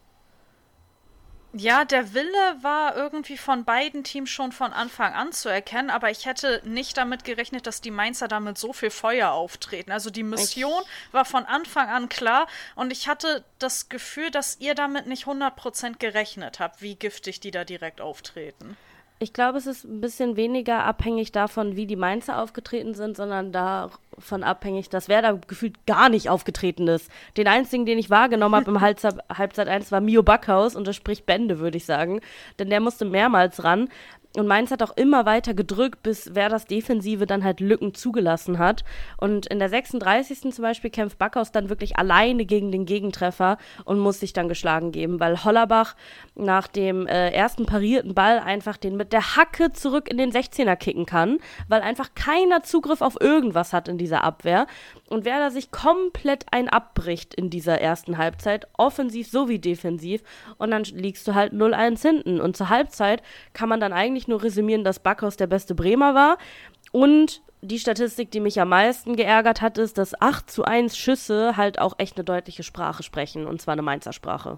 Ja, der Wille war irgendwie von beiden Teams schon von Anfang an zu erkennen, aber ich hätte nicht damit gerechnet, dass die Mainzer damit so viel Feuer auftreten. Also die Mission war von Anfang an klar und ich hatte das Gefühl, dass ihr damit nicht 100% gerechnet habt, wie giftig die da direkt auftreten.
Ich glaube, es ist ein bisschen weniger abhängig davon, wie die Mainzer aufgetreten sind, sondern davon abhängig, dass Werder gefühlt gar nicht aufgetreten ist. Den einzigen, den ich wahrgenommen habe im Halbzeit 1 war Mio Backhaus und das spricht Bände, würde ich sagen. Denn der musste mehrmals ran. Und Mainz hat auch immer weiter gedrückt, bis Werders Defensive dann halt Lücken zugelassen hat. Und in der 36. zum Beispiel kämpft Backhaus dann wirklich alleine gegen den Gegentreffer und muss sich dann geschlagen geben, weil Hollerbach nach dem ersten parierten Ball einfach den mit der Hacke zurück in den 16er kicken kann, weil einfach keiner Zugriff auf irgendwas hat in dieser Abwehr. Und Werder sich komplett abbricht in dieser ersten Halbzeit, offensiv sowie defensiv. Und dann liegst du halt 0-1 hinten. Und zur Halbzeit kann man dann eigentlich nur resümieren, dass Backhaus der beste Bremer war. Und die Statistik, die mich am meisten geärgert hat, ist, dass 8:1 Schüsse halt auch echt eine deutliche Sprache sprechen. Und zwar eine Mainzer Sprache.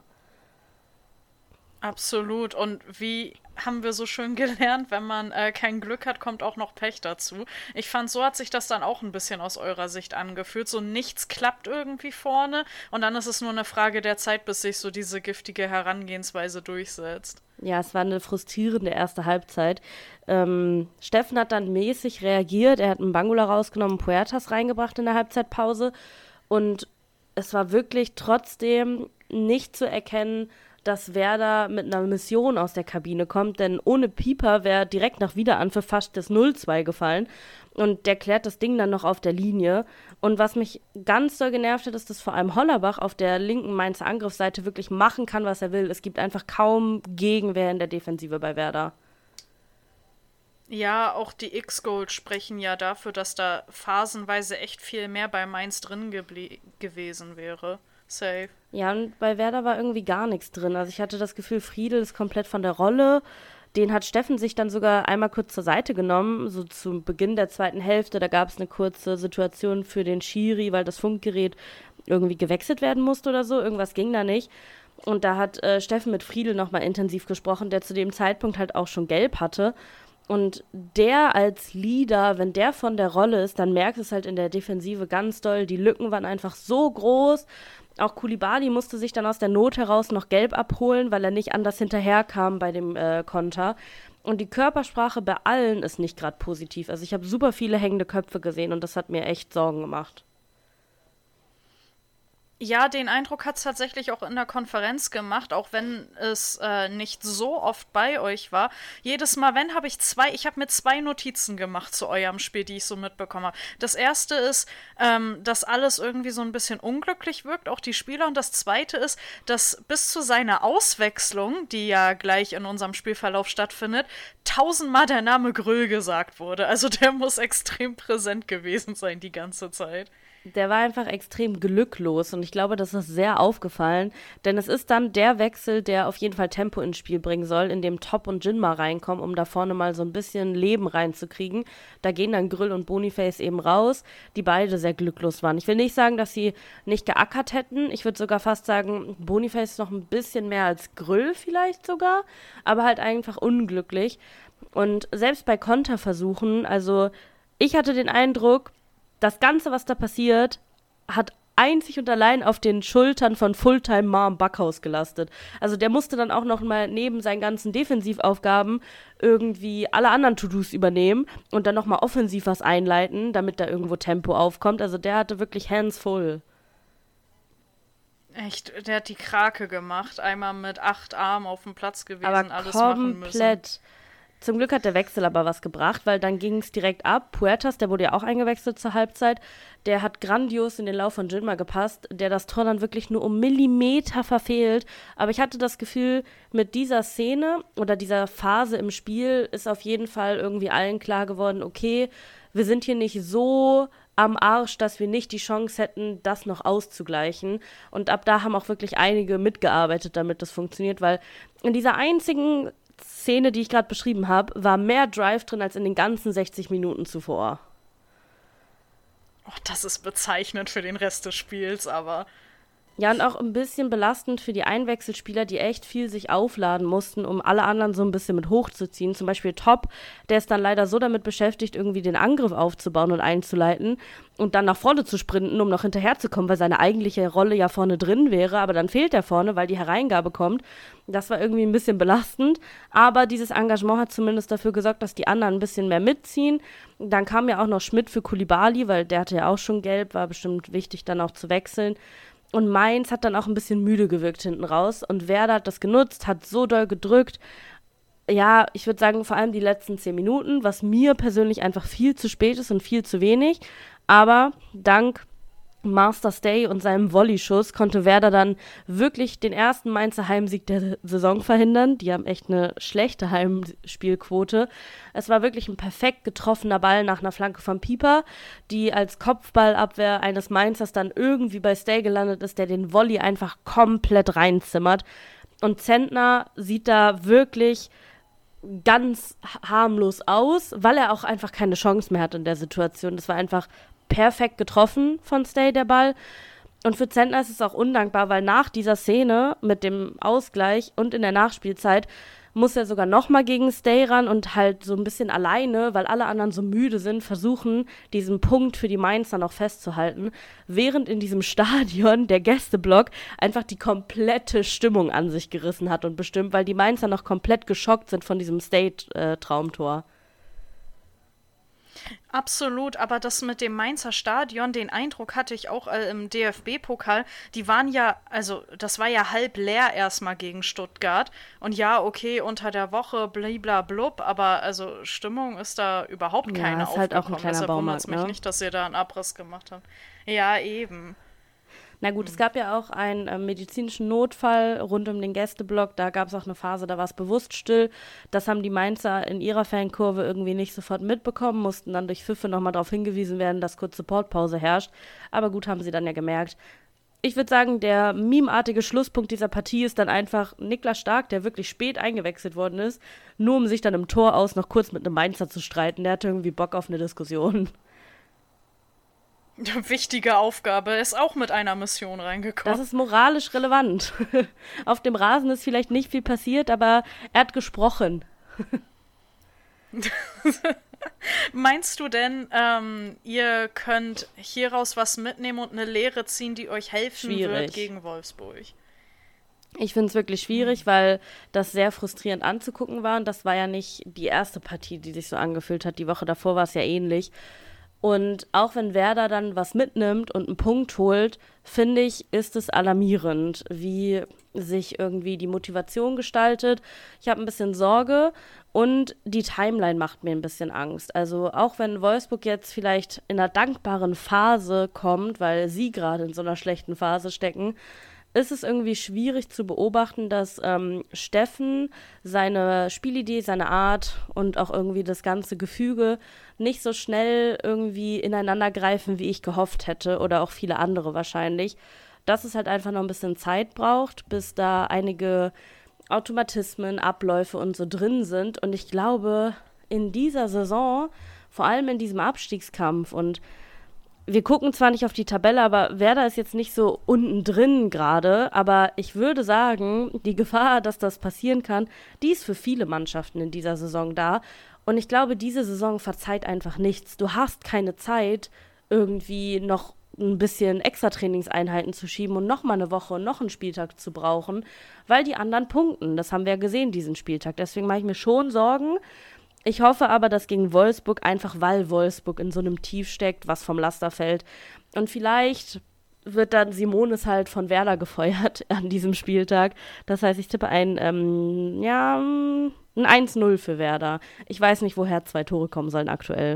Absolut. Und wie haben wir so schön gelernt, wenn man kein Glück hat, kommt auch noch Pech dazu. Ich fand, so hat sich das dann auch ein bisschen aus eurer Sicht angefühlt. So nichts klappt irgendwie vorne und dann ist es nur eine Frage der Zeit, bis sich so diese giftige Herangehensweise durchsetzt.
Ja, es war eine frustrierende erste Halbzeit. Steffen hat dann mäßig reagiert. Er hat einen Bangula rausgenommen, Puertas reingebracht in der Halbzeitpause und es war wirklich trotzdem nicht zu erkennen, dass Werder mit einer Mission aus der Kabine kommt, denn ohne Pieper wäre direkt nach Wiederanpfiff fast das 0-2 gefallen und der klärt das Ding dann noch auf der Linie. Und was mich ganz doll genervt hat, ist, dass vor allem Hollerbach auf der linken Mainzer Angriffsseite wirklich machen kann, was er will. Es gibt einfach kaum Gegenwehr in der Defensive bei Werder.
Ja, auch die X-Goals sprechen ja dafür, dass da phasenweise echt viel mehr bei Mainz drin gewesen wäre. Safe.
Ja, und bei Werder war irgendwie gar nichts drin. Also ich hatte das Gefühl, Friedel ist komplett von der Rolle. Den hat Steffen sich dann sogar einmal kurz zur Seite genommen, so zu Beginn der zweiten Hälfte. Da gab es eine kurze Situation für den Schiri, weil das Funkgerät irgendwie gewechselt werden musste oder so. Irgendwas ging da nicht. Und da hat Steffen mit Friedel nochmal intensiv gesprochen, der zu dem Zeitpunkt halt auch schon gelb hatte. Und der als Leader, wenn der von der Rolle ist, dann merkt es halt in der Defensive ganz doll. Die Lücken waren einfach so groß. Auch Koulibaly musste sich dann aus der Not heraus noch gelb abholen, weil er nicht anders hinterherkam bei dem Konter. Und die Körpersprache bei allen ist nicht gerade positiv. Also ich habe super viele hängende Köpfe gesehen und das hat mir echt Sorgen gemacht.
Ja, den Eindruck hat es tatsächlich auch in der Konferenz gemacht, auch wenn es nicht so oft bei euch war. Jedes Mal, wenn, ich habe mir 2 Notizen gemacht zu eurem Spiel, die ich so mitbekommen habe. Das erste ist, dass alles irgendwie so ein bisschen unglücklich wirkt, auch die Spieler. Und das zweite ist, dass bis zu seiner Auswechslung, die ja gleich in unserem Spielverlauf stattfindet, 1000-mal der Name Gröll gesagt wurde. Also der muss extrem präsent gewesen sein die ganze Zeit.
Der war einfach extrem glücklos und ich glaube, das ist sehr aufgefallen, denn es ist dann der Wechsel, der auf jeden Fall Tempo ins Spiel bringen soll, in dem Top und Jinma reinkommen, um da vorne mal so ein bisschen Leben reinzukriegen. Da gehen dann Grill und Boniface eben raus, die beide sehr glücklos waren. Ich will nicht sagen, dass sie nicht geackert hätten, ich würde sogar fast sagen, Boniface noch ein bisschen mehr als Grill vielleicht sogar, aber halt einfach unglücklich. Und selbst bei Konterversuchen, also ich hatte den Eindruck, das Ganze, was da passiert, hat einzig und allein auf den Schultern von Fulltime Mom Backhaus gelastet. Also der musste dann auch noch mal neben seinen ganzen Defensivaufgaben irgendwie alle anderen To-Dos übernehmen und dann noch mal offensiv was einleiten, damit da irgendwo Tempo aufkommt. Also der hatte wirklich hands full.
Echt, der hat die Krake gemacht. Einmal mit 8 Armen auf dem Platz gewesen,
Aber
alles machen müssen.
komplett. Zum Glück hat der Wechsel aber was gebracht, weil dann ging es direkt ab. Puertas, der wurde ja auch eingewechselt zur Halbzeit, der hat grandios in den Lauf von Jinma gepasst, der das Tor dann wirklich nur um Millimeter verfehlt. Aber ich hatte das Gefühl, mit dieser Szene oder dieser Phase im Spiel ist auf jeden Fall irgendwie allen klar geworden, okay, wir sind hier nicht so am Arsch, dass wir nicht die Chance hätten, das noch auszugleichen. Und ab da haben auch wirklich einige mitgearbeitet, damit das funktioniert, weil in dieser einzigen Szene, die ich gerade beschrieben habe, war mehr Drive drin als in den ganzen 60 Minuten zuvor.
Oh, das ist bezeichnend für den Rest des Spiels, aber
Ja, und auch ein bisschen belastend für die Einwechselspieler, die echt viel sich aufladen mussten, um alle anderen so ein bisschen mit hochzuziehen. Zum Beispiel Top, der ist dann leider so damit beschäftigt, irgendwie den Angriff aufzubauen und einzuleiten und dann nach vorne zu sprinten, um noch hinterherzukommen, weil seine eigentliche Rolle ja vorne drin wäre, aber dann fehlt er vorne, weil die Hereingabe kommt. Das war irgendwie ein bisschen belastend, aber dieses Engagement hat zumindest dafür gesorgt, dass die anderen ein bisschen mehr mitziehen. Dann kam ja auch noch Schmidt für Koulibaly, weil der hatte ja auch schon gelb, war bestimmt wichtig dann auch zu wechseln. Und Mainz hat dann auch ein bisschen müde gewirkt hinten raus. Und Werder hat das genutzt, hat so doll gedrückt. Ja, ich würde sagen, vor allem die letzten 10 Minuten, was mir persönlich einfach viel zu spät ist und viel zu wenig. Aber dank Master Stay und seinem Volleyschuss konnte Werder dann wirklich den ersten Mainzer Heimsieg der Saison verhindern. Die haben echt eine schlechte Heimspielquote. Es war wirklich ein perfekt getroffener Ball nach einer Flanke von Pieper, die als Kopfballabwehr eines Mainzers dann irgendwie bei Stay gelandet ist, der den Volley einfach komplett reinzimmert. Und Zentner sieht da wirklich ganz harmlos aus, weil er auch einfach keine Chance mehr hat in der Situation. Das war einfach perfekt getroffen von Stay, der Ball. Und für Zentner ist es auch undankbar, weil nach dieser Szene mit dem Ausgleich und in der Nachspielzeit muss er sogar nochmal gegen Stay ran und halt so ein bisschen alleine, weil alle anderen so müde sind, versuchen, diesen Punkt für die Mainzer noch festzuhalten, während in diesem Stadion der Gästeblock einfach die komplette Stimmung an sich gerissen hat und bestimmt, weil die Mainzer noch komplett geschockt sind von diesem Stay-Traumtor.
absolut, aber das mit dem Mainzer Stadion, den Eindruck hatte ich auch im DFB-Pokal, die waren ja, also das war ja halb leer erstmal gegen Stuttgart und ja, okay, unter der Woche bliblablub, aber also Stimmung ist da überhaupt
Ja,
keine
ist halt auch ein
aufgekommen,
kleiner
deshalb wundert es
Baumarkt,
mich
ne?
nicht, dass ihr da einen Abriss gemacht habt. Ja, eben.
Na gut, es gab ja auch einen medizinischen Notfall rund um den Gästeblock. Da gab es auch eine Phase, da war es bewusst still. Das haben die Mainzer in ihrer Fankurve irgendwie nicht sofort mitbekommen, mussten dann durch Pfiffe nochmal darauf hingewiesen werden, dass kurz Supportpause herrscht. Aber gut, haben sie dann ja gemerkt. Ich würde sagen, der memeartige Schlusspunkt dieser Partie ist dann einfach Niklas Stark, der wirklich spät eingewechselt worden ist, nur um sich dann im Tor aus noch kurz mit einem Mainzer zu streiten. Der hatte irgendwie Bock auf eine Diskussion.
Wichtige Aufgabe, ist auch mit einer Mission reingekommen.
Das ist moralisch relevant. Auf dem Rasen ist vielleicht nicht viel passiert, aber er hat gesprochen.
Meinst du denn, ihr könnt hieraus was mitnehmen und eine Lehre ziehen, die euch helfen wird
Schwierig.
gegen Wolfsburg?
Ich finde es wirklich schwierig, weil das sehr frustrierend anzugucken war. Und das war ja nicht die erste Partie, die sich so angefühlt hat. Die Woche davor war es ja ähnlich. Und auch wenn Werder dann was mitnimmt und einen Punkt holt, finde ich, ist es alarmierend, wie sich irgendwie die Motivation gestaltet. Ich habe ein bisschen Sorge und die Timeline macht mir ein bisschen Angst. Also auch wenn Wolfsburg jetzt vielleicht in einer dankbaren Phase kommt, weil sie gerade in so einer schlechten Phase stecken, ist es irgendwie schwierig zu beobachten, dass Steffen seine Spielidee, seine Art und auch irgendwie das ganze Gefüge nicht so schnell irgendwie ineinander greifen, wie ich gehofft hätte oder auch viele andere wahrscheinlich. Dass es halt einfach noch ein bisschen Zeit braucht, bis da einige Automatismen, Abläufe und so drin sind. Und ich glaube, in dieser Saison, vor allem in diesem Abstiegskampf und wir gucken zwar nicht auf die Tabelle, aber Werder ist jetzt nicht so unten drin gerade. Aber ich würde sagen, die Gefahr, dass das passieren kann, die ist für viele Mannschaften in dieser Saison da. Und ich glaube, diese Saison verzeiht einfach nichts. Du hast keine Zeit, irgendwie noch ein bisschen extra Trainingseinheiten zu schieben und noch mal eine Woche und noch einen Spieltag zu brauchen, weil die anderen punkten. Das haben wir ja gesehen, diesen Spieltag. Deswegen mache ich mir schon Sorgen. Ich hoffe aber, dass gegen Wolfsburg, einfach weil Wolfsburg in so einem Tief steckt, was vom Laster fällt. Und vielleicht wird dann Simonis halt von Werder gefeuert an diesem Spieltag. Das heißt, ich tippe ein 1-0 für Werder. Ich weiß nicht, woher 2 Tore kommen sollen aktuell.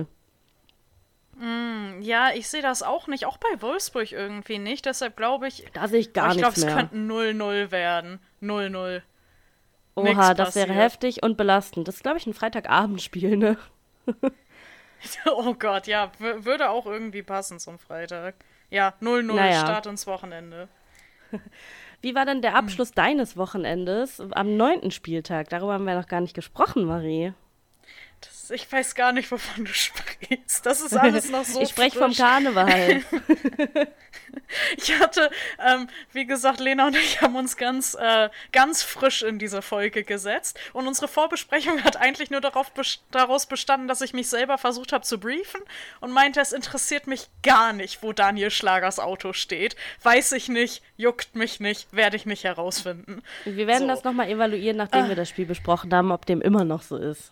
Ja, ich sehe das auch nicht. Auch bei Wolfsburg irgendwie nicht. Deshalb glaube ich,
Da sehe ich gar
ich glaube,
nichts
es
mehr.
könnte 0-0 werden. 0-0.
Oha,
Nix
das wäre
passiert.
heftig und belastend. Das ist, glaube ich, ein Freitagabendspiel, ne?
Oh Gott, ja, würde auch irgendwie passen zum Freitag. Ja, 0-0,
Naja.
Start ins Wochenende.
Wie war denn der Abschluss deines Wochenendes am 9. Spieltag? Darüber haben wir noch gar nicht gesprochen, Marie.
Ich weiß gar nicht, wovon du sprichst. Das ist alles noch so
Ich spreche vom
frisch.
Karneval.
Ich hatte, wie gesagt, Lena und ich haben uns ganz frisch in diese Folge gesetzt. Und unsere Vorbesprechung hat eigentlich nur daraus bestanden, dass ich mich selber versucht habe zu briefen und meinte, es interessiert mich gar nicht, wo Daniel Schlagers Auto steht. Weiß ich nicht, juckt mich nicht, werde ich nicht herausfinden.
Wir werden
So.
das nochmal evaluieren, nachdem wir das Spiel besprochen haben, ob dem immer noch so ist.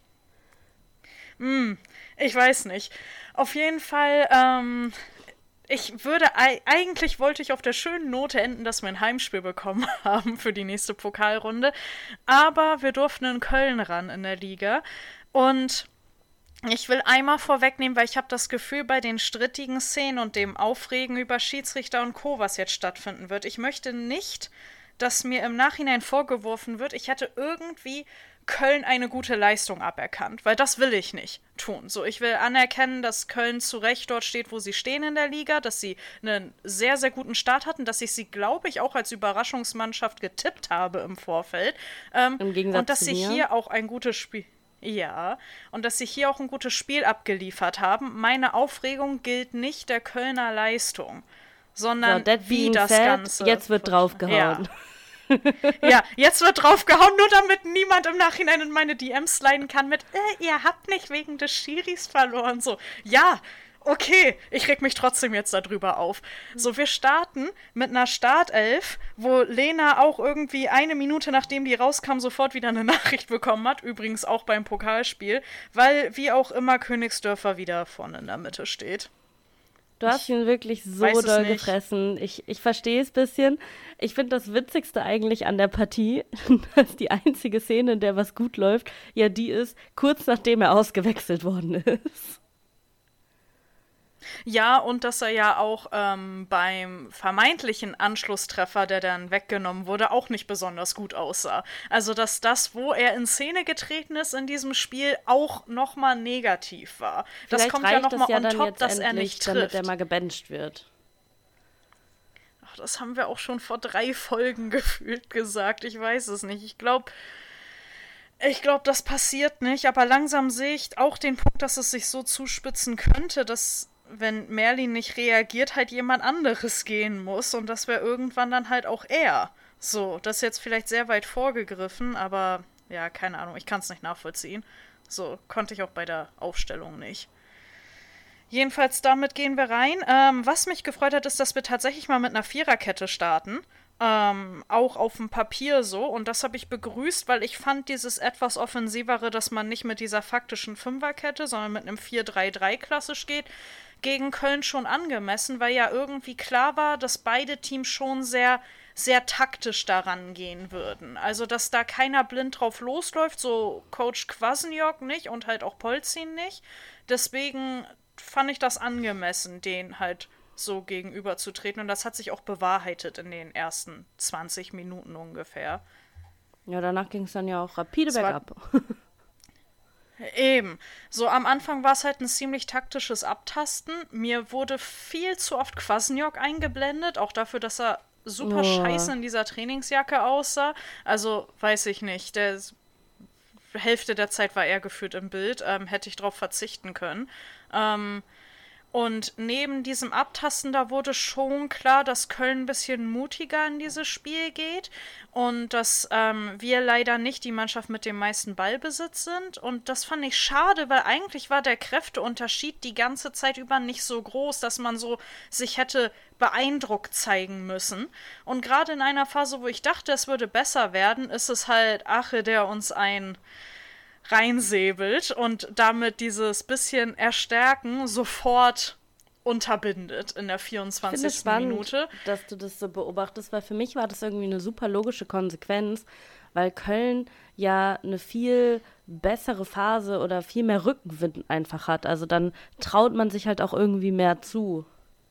Ich weiß nicht. Auf jeden Fall, eigentlich wollte ich auf der schönen Note enden, dass wir ein Heimspiel bekommen haben für die nächste Pokalrunde. Aber wir durften in Köln ran in der Liga. Und ich will einmal vorwegnehmen, weil ich habe das Gefühl, bei den strittigen Szenen und dem Aufregen über Schiedsrichter und Co., was jetzt stattfinden wird, ich möchte nicht, dass mir im Nachhinein vorgeworfen wird, ich hätte irgendwie Köln eine gute Leistung aberkannt, weil das will ich nicht tun. So, ich will anerkennen, dass Köln zu Recht dort steht, wo sie stehen in der Liga, dass sie einen sehr, sehr guten Start hatten, dass ich sie, glaube ich, auch als Überraschungsmannschaft getippt habe im Vorfeld.
Im Gegensatz
und dass
zu
sie
mir.
hier auch ein gutes Spiel... Ja, und dass sie hier auch ein gutes Spiel abgeliefert haben. Meine Aufregung gilt nicht der Kölner Leistung, sondern
that
wie
being
das
said,
Ganze...
jetzt wird draufgehauen.
Ja, jetzt wird draufgehauen, nur damit niemand im Nachhinein in meine DMs sliden kann mit, ihr habt nicht wegen des Schiris verloren. So, ja, okay, ich reg mich trotzdem jetzt darüber auf. So, wir starten mit einer Startelf, wo Lena auch irgendwie eine Minute, nachdem die rauskam, sofort wieder eine Nachricht bekommen hat. Übrigens auch beim Pokalspiel, weil, wie auch immer, Königsdörfer wieder vorne in der Mitte steht.
Du hast ihn wirklich so
weiß es
doll
nicht.
gefressen. Ich verstehe es ein bisschen. Ich finde das Witzigste eigentlich an der Partie, dass die einzige Szene, in der was gut läuft, ja die ist, kurz nachdem er ausgewechselt worden ist.
Ja, und dass er ja auch beim vermeintlichen Anschlusstreffer, der dann weggenommen wurde, auch nicht besonders gut aussah. Also, dass das, wo er in Szene getreten ist in diesem Spiel, auch nochmal negativ war. Das
Vielleicht
kommt ja
reicht
nochmal
ja
on
dann
top,
jetzt
dass er
endlich,
nicht
damit
trifft.
er mal gebencht wird.
Ach, das haben wir auch schon vor 3 Folgen gefühlt gesagt. Ich weiß es nicht. Ich glaube, das passiert nicht. Aber langsam sehe ich auch den Punkt, dass es sich so zuspitzen könnte, dass, wenn Merlin nicht reagiert, halt jemand anderes gehen muss. Und das wäre irgendwann dann halt auch er. So, das ist jetzt vielleicht sehr weit vorgegriffen, aber ja, keine Ahnung, ich kann es nicht nachvollziehen. So, konnte ich auch bei der Aufstellung nicht. Jedenfalls damit gehen wir rein. Was mich gefreut hat, ist, dass wir tatsächlich mal mit einer Viererkette starten. auch auf dem Papier so. Und das habe ich begrüßt, weil ich fand dieses etwas offensivere, dass man nicht mit dieser faktischen Fünferkette, sondern mit einem 4-3-3 klassisch geht, gegen Köln schon angemessen, weil ja irgendwie klar war, dass beide Teams schon sehr, sehr taktisch daran gehen würden. Also, dass da keiner blind drauf losläuft, so Coach Kwasniok nicht und halt auch Polzin nicht. Deswegen fand ich das angemessen, den halt so gegenüberzutreten. Und das hat sich auch bewahrheitet in den ersten 20 Minuten ungefähr.
Ja, danach ging es dann ja auch rapide bergab.
Eben. So, am Anfang war es halt ein ziemlich taktisches Abtasten. Mir wurde viel zu oft Kwasniok eingeblendet, auch dafür, dass er super scheiße in dieser Trainingsjacke aussah. Also, weiß ich nicht. Hälfte der Zeit war er geführt im Bild. Hätte ich drauf verzichten können. Und neben diesem Abtasten, da wurde schon klar, dass Köln ein bisschen mutiger in dieses Spiel geht und dass wir leider nicht die Mannschaft mit dem meisten Ballbesitz sind. Und das fand ich schade, weil eigentlich war der Kräfteunterschied die ganze Zeit über nicht so groß, dass man so sich hätte beeindruckt zeigen müssen. Und gerade in einer Phase, wo ich dachte, es würde besser werden, ist es halt Ache, der uns reinsäbelt und damit dieses bisschen Erstärken sofort unterbindet in der 24. Minute.
Dass du das so beobachtest, weil für mich war das irgendwie eine super logische Konsequenz, weil Köln ja eine viel bessere Phase oder viel mehr Rückenwind einfach hat. Also dann traut man sich halt auch irgendwie mehr zu.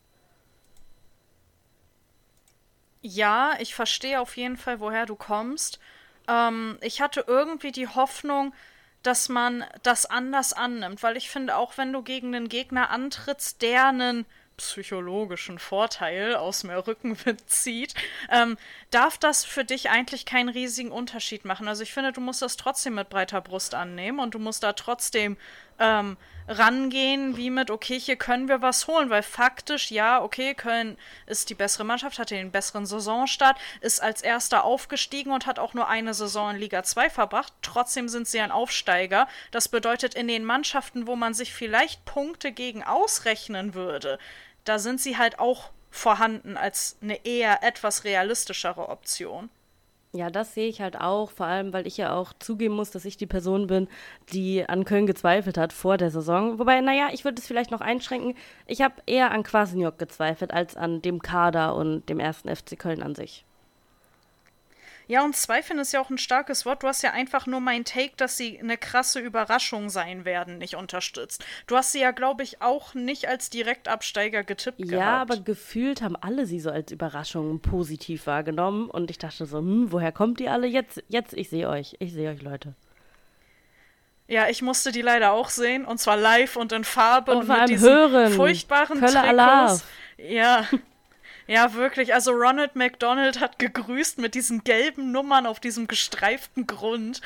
Ja, ich verstehe auf jeden Fall, woher du kommst. Ich hatte irgendwie die Hoffnung, dass man das anders annimmt, weil ich finde, auch wenn du gegen einen Gegner antrittst, der einen psychologischen Vorteil aus mehr Rückenwind zieht, darf das für dich eigentlich keinen riesigen Unterschied machen. Also ich finde, du musst das trotzdem mit breiter Brust annehmen und du musst da trotzdem rangehen, wie mit, okay, hier können wir was holen, weil faktisch, ja, okay, Köln ist die bessere Mannschaft, hatte den besseren Saisonstart, ist als Erster aufgestiegen und hat auch nur eine Saison in Liga 2 verbracht. Trotzdem sind sie ein Aufsteiger. Das bedeutet, in den Mannschaften, wo man sich vielleicht Punkte gegen ausrechnen würde, da sind sie halt auch vorhanden als eine eher etwas realistischere Option.
Ja, das sehe ich halt auch, vor allem, weil ich ja auch zugeben muss, dass ich die Person bin, die an Köln gezweifelt hat vor der Saison. Wobei, naja, ich würde es vielleicht noch einschränken. Ich habe eher an Kwasniok gezweifelt, als an dem Kader und dem ersten FC Köln an sich.
Ja, und zweifeln ist ja auch ein starkes Wort. Du hast ja einfach nur mein Take, dass sie eine krasse Überraschung sein werden, nicht unterstützt. Du hast sie ja, glaube ich, auch nicht als Direktabsteiger getippt gehabt.
Ja, aber gefühlt haben alle sie so als Überraschung positiv wahrgenommen. Und ich dachte so, woher kommt die alle? Jetzt, ich sehe euch. Ich sehe euch, Leute.
Ja, ich musste die leider auch sehen. Und zwar live und in Farbe
und
mit diesen
hören.
Furchtbaren
Kölle
Trikots.
Alarv.
Ja. Ja, wirklich. Also Ronald McDonald hat gegrüßt mit diesen gelben Nummern auf diesem gestreiften Grund.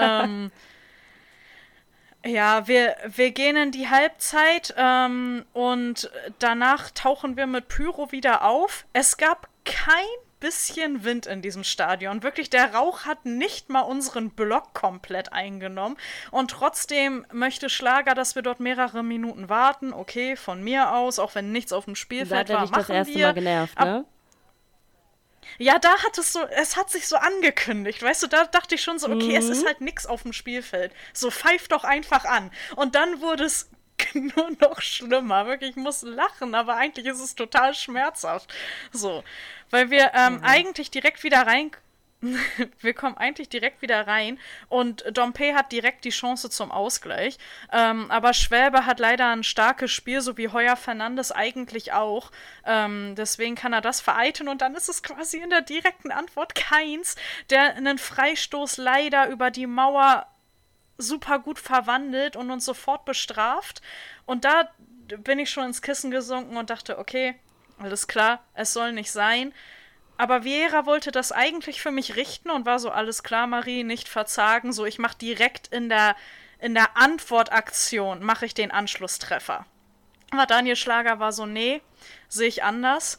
Ja, wir gehen in die Halbzeit und danach tauchen wir mit Pyro wieder auf. Es gab kein bisschen Wind in diesem Stadion. Wirklich, der Rauch hat nicht mal unseren Block komplett eingenommen. Und trotzdem möchte Schlager, dass wir dort mehrere Minuten warten. Okay, von mir aus, auch wenn nichts auf dem Spielfeld war, machen wir.
Das erste Mal genervt, ne?
Ja, da hat es hat sich so angekündigt, weißt du, da dachte ich schon so, okay, es ist halt nix auf dem Spielfeld. So, pfeif doch einfach an. Und dann wurde es nur noch schlimmer. Wirklich, ich muss lachen, aber eigentlich ist es total schmerzhaft. So, weil wir eigentlich direkt wieder wir kommen eigentlich direkt wieder rein und Dompe hat direkt die Chance zum Ausgleich. Aber Schwäbe hat leider ein starkes Spiel, so wie Heuer Fernandes eigentlich auch. Deswegen kann er das vereiteln und dann ist es quasi in der direkten Antwort Kainz, der einen Freistoß leider über die Mauer super gut verwandelt und uns sofort bestraft. Und da bin ich schon ins Kissen gesunken und dachte, okay, alles klar, es soll nicht sein. Aber Vieira wollte das eigentlich für mich richten und war so, alles klar, Marie, nicht verzagen. So, ich mache direkt in der Antwortaktion, mache ich den Anschlusstreffer. Aber Daniel Schlager war so, nee, sehe ich anders.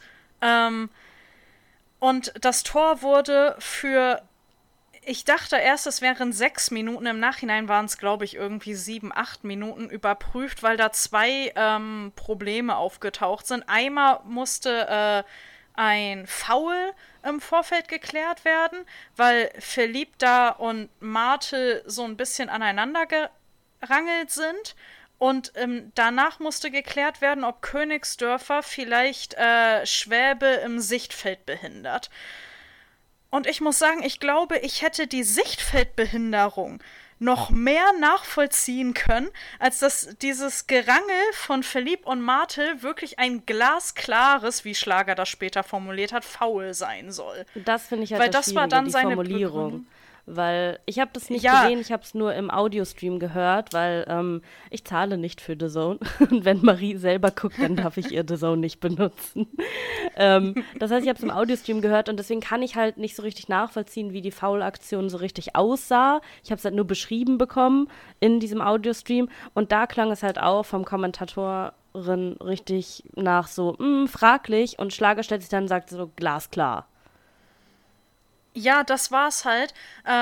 Und das Tor wurde ich dachte erst, es wären 6 Minuten. Im Nachhinein waren es, glaube ich, irgendwie 7, 8 Minuten überprüft, weil da 2 Probleme aufgetaucht sind. Einmal musste ein Foul im Vorfeld geklärt werden, weil Philippe da und Martel so ein bisschen aneinander gerangelt sind. Und danach musste geklärt werden, ob Königsdörfer vielleicht Schwäbe im Sichtfeld behindert. Und ich muss sagen, ich glaube, ich hätte die Sichtfeldbehinderung noch mehr nachvollziehen können, als dass dieses Gerangel von Philippe und Martel wirklich ein glasklares, wie Schlager das später formuliert hat, Foul sein soll.
Das finde ich halt
weil das war dann
die
seine
Formulierung. Weil ich habe das nicht
Ja.
gesehen, ich habe es nur im Audiostream gehört, weil ich zahle nicht für The Zone. Und wenn Marie selber guckt, dann darf ich ihr The Zone nicht benutzen. Das heißt, ich habe es im Audiostream gehört und deswegen kann ich halt nicht so richtig nachvollziehen, wie die Foul-Aktion so richtig aussah. Ich habe es halt nur beschrieben bekommen in diesem Audiostream und da klang es halt auch vom Kommentatorin richtig nach so, fraglich und Schlager stellt sich dann und sagt so glasklar.
Ja, das war's halt.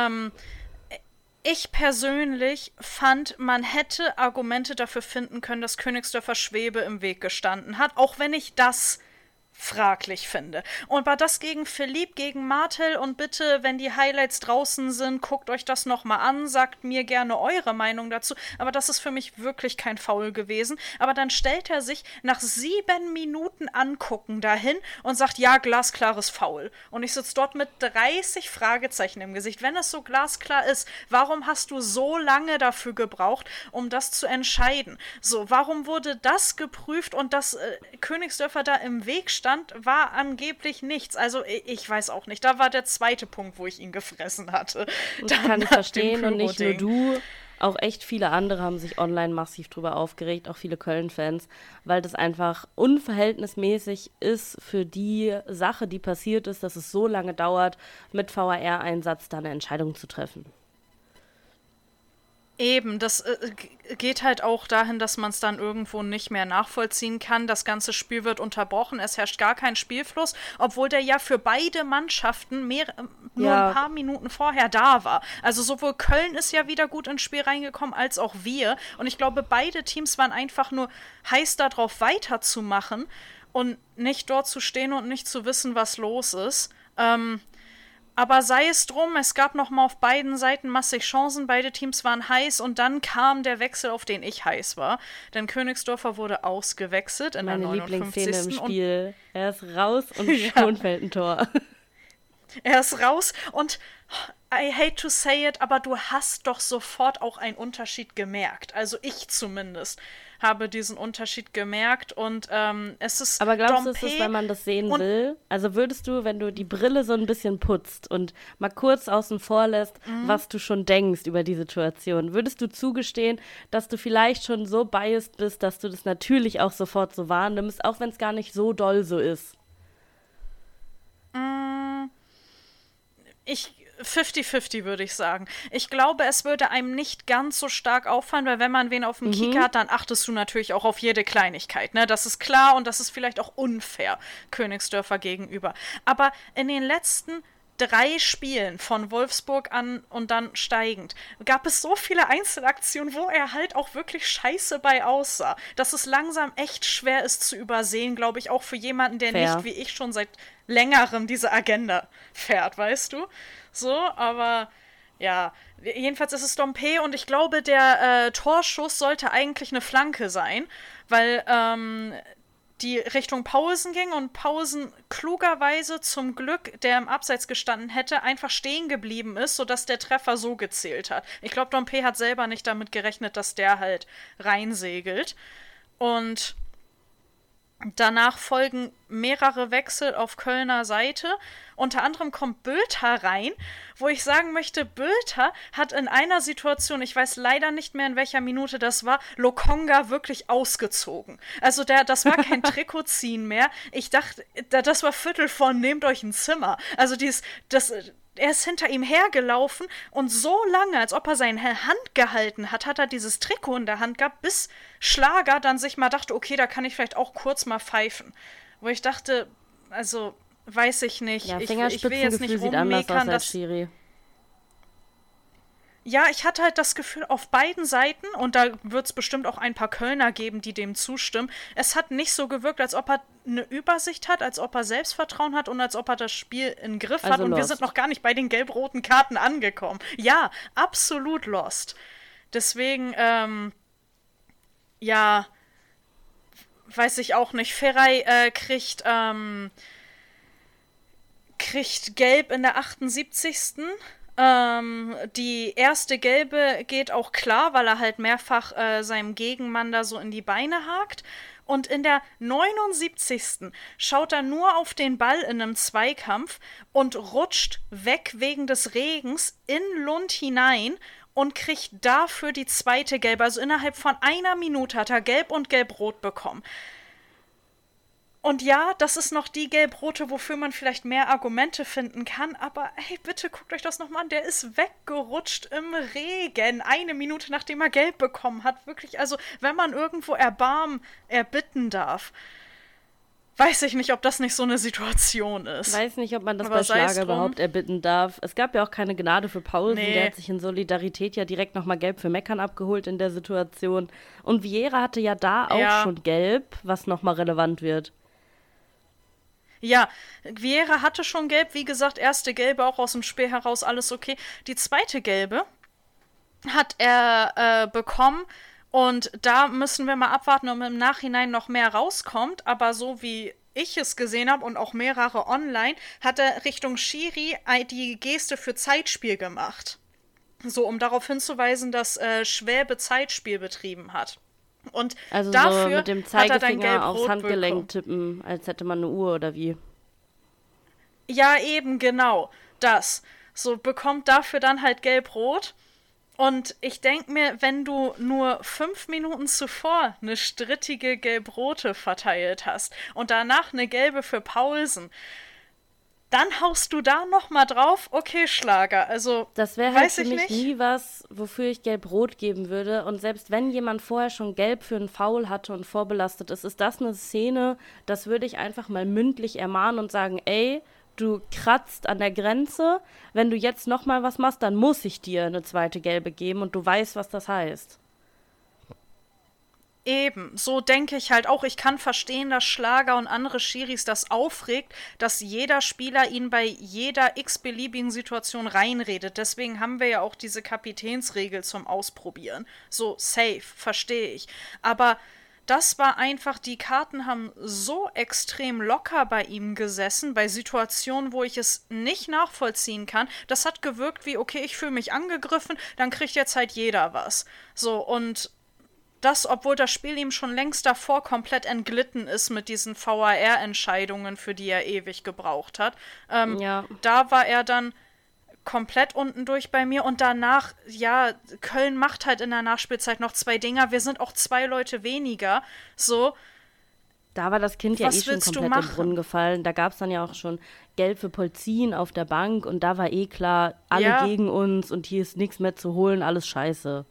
Ich persönlich fand, man hätte Argumente dafür finden können, dass Königsdörfer Schwäbe im Weg gestanden hat, auch wenn ich das fraglich finde. Und war das gegen Philippe, gegen Martel und bitte, wenn die Highlights draußen sind, guckt euch das nochmal an, sagt mir gerne eure Meinung dazu, aber das ist für mich wirklich kein Foul gewesen. Aber dann stellt er sich nach 7 Minuten angucken dahin und sagt, ja, glasklares Foul. Und ich sitze dort mit 30 Fragezeichen im Gesicht. Wenn es so glasklar ist, warum hast du so lange dafür gebraucht, um das zu entscheiden? So, warum wurde das geprüft und dass Königsdörfer da im Weg stand, war angeblich nichts. Also ich weiß auch nicht. Da war der zweite Punkt, wo ich ihn gefressen hatte.
Das kann ich verstehen und nicht nur du. Auch echt viele andere haben sich online massiv drüber aufgeregt, auch viele Köln-Fans, weil das einfach unverhältnismäßig ist für die Sache, die passiert ist, dass es so lange dauert, mit VAR-Einsatz da eine Entscheidung zu treffen.
Eben, das geht halt auch dahin, dass man es dann irgendwo nicht mehr nachvollziehen kann. Das ganze Spiel wird unterbrochen, es herrscht gar kein Spielfluss, obwohl der ja für beide Mannschaften nur ein paar Minuten vorher da war. Also sowohl Köln ist ja wieder gut ins Spiel reingekommen, als auch wir. Und ich glaube, beide Teams waren einfach nur heiß darauf, weiterzumachen und nicht dort zu stehen und nicht zu wissen, was los ist. Aber sei es drum, es gab noch mal auf beiden Seiten massig Chancen, beide Teams waren heiß und dann kam der Wechsel, auf den ich heiß war. Denn Königsdörfer wurde ausgewechselt in
Meine
der 59.
Lieblingsszene im Spiel. Er ist raus und schon fällt ein Tor.
Er ist raus und I hate to say it, aber du hast doch sofort auch einen Unterschied gemerkt. Also ich zumindest habe diesen Unterschied gemerkt und es ist
Aber glaubst du,
Dompe
es ist, wenn man das sehen will? Also würdest du, wenn du die Brille so ein bisschen putzt und mal kurz außen vor lässt, was du schon denkst über die Situation, würdest du zugestehen, dass du vielleicht schon so biased bist, dass du das natürlich auch sofort so wahrnimmst, auch wenn es gar nicht so doll so ist?
50-50 würde ich sagen. Ich glaube, es würde einem nicht ganz so stark auffallen, weil wenn man wen auf dem Kieker hat, dann achtest du natürlich auch auf jede Kleinigkeit. Ne? Das ist klar und das ist vielleicht auch unfair Königsdörfer gegenüber. Aber in den letzten 3 Spielen von Wolfsburg an und dann steigend, gab es so viele Einzelaktionen, wo er halt auch wirklich scheiße bei aussah, dass es langsam echt schwer ist zu übersehen, glaube ich, auch für jemanden, der nicht wie ich schon seit längerem diese Agenda fährt, weißt du? So, aber ja, jedenfalls ist es Dompe und ich glaube, der Torschuss sollte eigentlich eine Flanke sein, weil die Richtung Pausen ging und Pausen klugerweise zum Glück, der im Abseits gestanden hätte, einfach stehen geblieben ist, sodass der Treffer so gezählt hat. Ich glaube, Dompe hat selber nicht damit gerechnet, dass der halt reinsegelt. Und danach folgen mehrere Wechsel auf Kölner Seite. Unter anderem kommt Bülter rein, wo ich sagen möchte, Bülter hat in einer Situation, ich weiß leider nicht mehr in welcher Minute das war, Lokonga wirklich ausgezogen. Also das war kein Trikotziehen mehr. Ich dachte, das war Viertel vor, nehmt euch ein Zimmer. Also er ist hinter ihm hergelaufen und so lange, als ob er seine Hand gehalten hat, hat er dieses Trikot in der Hand gehabt, bis Schlager dann sich mal dachte, okay, da kann ich vielleicht auch kurz mal pfeifen. Wo ich dachte, also, weiß ich nicht.
Ja,
ich will jetzt nicht
sieht anders aus
rummeckern,
als Schiri.
Ja, ich hatte halt das Gefühl, auf beiden Seiten, und da wird es bestimmt auch ein paar Kölner geben, die dem zustimmen, es hat nicht so gewirkt, als ob er eine Übersicht hat, als ob er Selbstvertrauen hat und als ob er das Spiel in Griff hat.
Also
Und wir sind
lost.
noch gar nicht bei den gelb-roten Karten angekommen. Ja, absolut lost. Deswegen, ja, weiß ich auch nicht. Ferrei kriegt gelb in der 78. Die erste gelbe geht auch klar, weil er halt mehrfach seinem Gegenmann da so in die Beine hakt. Und in der 79. schaut er nur auf den Ball in einem Zweikampf und rutscht weg wegen des Regens in Lund hinein und kriegt dafür die zweite gelbe. Also innerhalb von einer Minute hat er gelb und gelb-rot bekommen. Und ja, das ist noch die gelb-rote, wofür man vielleicht mehr Argumente finden kann, aber hey, bitte guckt euch das nochmal an, der ist weggerutscht im Regen, eine Minute nachdem er gelb bekommen hat. Wirklich, also wenn man irgendwo Erbarmen erbitten darf, weiß ich nicht, ob das nicht so eine Situation ist.
Weiß nicht, ob man das
Aber
bei
sei es
Schlager
drum.
überhaupt erbitten darf. Es gab ja auch keine Gnade für Paulsen,
Nee.
der hat sich in Solidarität ja direkt nochmal gelb für Meckern abgeholt in der Situation. Und Vieira hatte ja da auch
Ja.
schon gelb, was nochmal relevant wird.
Ja, Vieira hatte schon gelb, wie gesagt, erste gelbe auch aus dem Spiel heraus, alles okay. Die zweite gelbe hat er bekommen und da müssen wir mal abwarten, ob im Nachhinein noch mehr rauskommt, aber so wie ich es gesehen habe und auch mehrere online, hat er Richtung Schiri die Geste für Zeitspiel gemacht. So, um darauf hinzuweisen, dass Schwäbe Zeitspiel betrieben hat. Und
Also
dafür
so mit dem
hat er dann
Zeigefinger aufs
gelb-rot
Handgelenk
bekommen.
tippen, als hätte man eine Uhr oder wie.
Ja, eben, genau. Das. So bekommt dafür dann halt gelb-rot. Und ich denke mir, wenn du nur 5 Minuten zuvor eine strittige gelb-rote verteilt hast und danach eine gelbe für Paulsen, dann haust du da nochmal drauf, okay, Schlager. Also,
Das wäre halt
weiß
für
ich
mich
nicht.
nie was, wofür ich gelb-rot geben würde. Und selbst wenn jemand vorher schon gelb für einen Foul hatte und vorbelastet ist, ist das eine Szene, das würde ich einfach mal mündlich ermahnen und sagen, ey, du kratzt an der Grenze, wenn du jetzt nochmal was machst, dann muss ich dir eine zweite gelbe geben und du weißt, was das heißt.
Eben, so denke ich halt auch. Ich kann verstehen, dass Schlager und andere Schiris das aufregt, dass jeder Spieler ihn bei jeder x-beliebigen Situation reinredet. Deswegen haben wir ja auch diese Kapitänsregel zum Ausprobieren. So, safe, verstehe ich. Aber das war einfach, die Karten haben so extrem locker bei ihm gesessen, bei Situationen, wo ich es nicht nachvollziehen kann. Das hat gewirkt wie, okay, ich fühle mich angegriffen, dann kriegt jetzt halt jeder was. So, und das, obwohl das Spiel ihm schon längst davor komplett entglitten ist mit diesen VAR-Entscheidungen, für die er ewig gebraucht hat.
Ja.
Da war er dann komplett unten durch bei mir und danach, ja, Köln macht halt in der Nachspielzeit noch 2 Dinger. Wir sind auch 2 Leute weniger. So,
Da war das Kind ja
Was
schon
willst du
komplett im
machen?
Brunnen gefallen. Da gab es dann ja auch schon Gelb für Polzin auf der Bank und da war klar, alle
Ja.
gegen uns und hier ist nichts mehr zu holen, alles scheiße.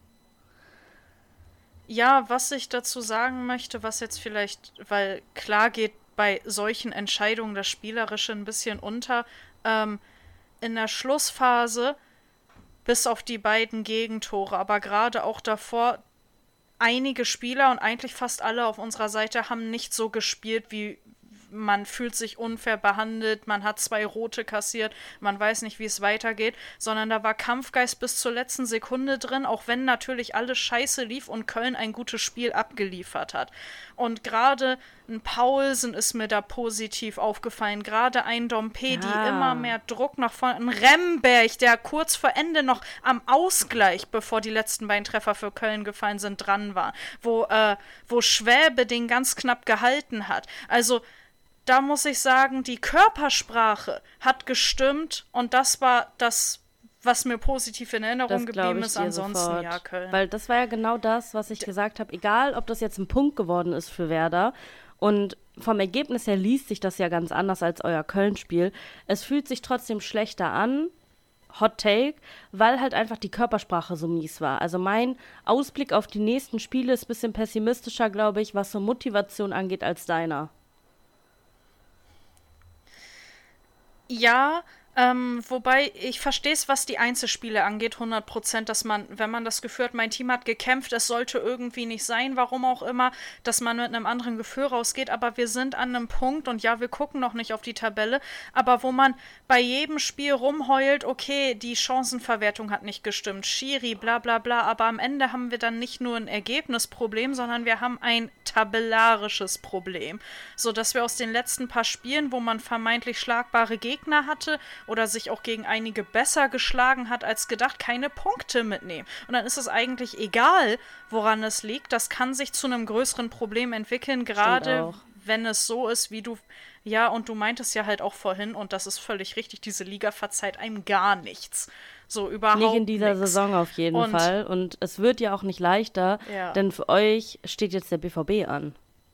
ja, was ich dazu sagen möchte, was jetzt vielleicht, weil klar geht bei solchen Entscheidungen das Spielerische ein bisschen unter, in der Schlussphase, bis auf die beiden Gegentore, aber gerade auch davor, einige Spieler und eigentlich fast alle auf unserer Seite haben nicht so gespielt, wie man fühlt sich unfair behandelt, man hat 2 Rote kassiert, man weiß nicht, wie es weitergeht, sondern da war Kampfgeist bis zur letzten Sekunde drin, auch wenn natürlich alles scheiße lief und Köln ein gutes Spiel abgeliefert hat. Und gerade ein Paulsen ist mir da positiv aufgefallen, gerade ein Dompe, die
Ja.
immer mehr Druck nach vorne, ein Remberg, der kurz vor Ende noch am Ausgleich, bevor die letzten beiden Treffer für Köln gefallen sind, dran war, wo Schwäbe den ganz knapp gehalten hat. Also da muss ich sagen, die Körpersprache hat gestimmt und das war das, was mir positiv in Erinnerung
Das glaube
geblieben
ich
ist.
dir
Ansonsten
sofort.
ja, Köln.
Weil das war ja genau das, was ich gesagt habe. Egal, ob das jetzt ein Punkt geworden ist für Werder. Und vom Ergebnis her liest sich das ja ganz anders als euer Köln-Spiel. Es fühlt sich trotzdem schlechter an. Hot Take, weil halt einfach die Körpersprache so mies war. Also mein Ausblick auf die nächsten Spiele ist ein bisschen pessimistischer, glaube ich, was so Motivation angeht, als deiner.
Ja, Wobei, ich verstehe es, was die Einzelspiele angeht, 100%, dass man, wenn man das Gefühl hat, mein Team hat gekämpft, es sollte irgendwie nicht sein, warum auch immer, dass man mit einem anderen Gefühl rausgeht, aber wir sind an einem Punkt, und ja, wir gucken noch nicht auf die Tabelle, aber wo man bei jedem Spiel rumheult, okay, die Chancenverwertung hat nicht gestimmt, Schiri, bla bla bla, aber am Ende haben wir dann nicht nur ein Ergebnisproblem, sondern wir haben ein tabellarisches Problem, sodass wir aus den letzten paar Spielen, wo man vermeintlich schlagbare Gegner hatte, oder sich auch gegen einige besser geschlagen hat als gedacht, keine Punkte mitnehmen. Und dann ist es eigentlich egal, woran es liegt. Das kann sich zu einem größeren Problem entwickeln, gerade wenn es so ist, wie du... Ja, und du meintest ja halt auch vorhin, und das ist völlig richtig, diese Liga verzeiht einem gar nichts. So überhaupt
nicht in dieser
nix.
Saison auf jeden Fall. Und es wird ja auch nicht leichter, denn für euch steht jetzt der BVB an.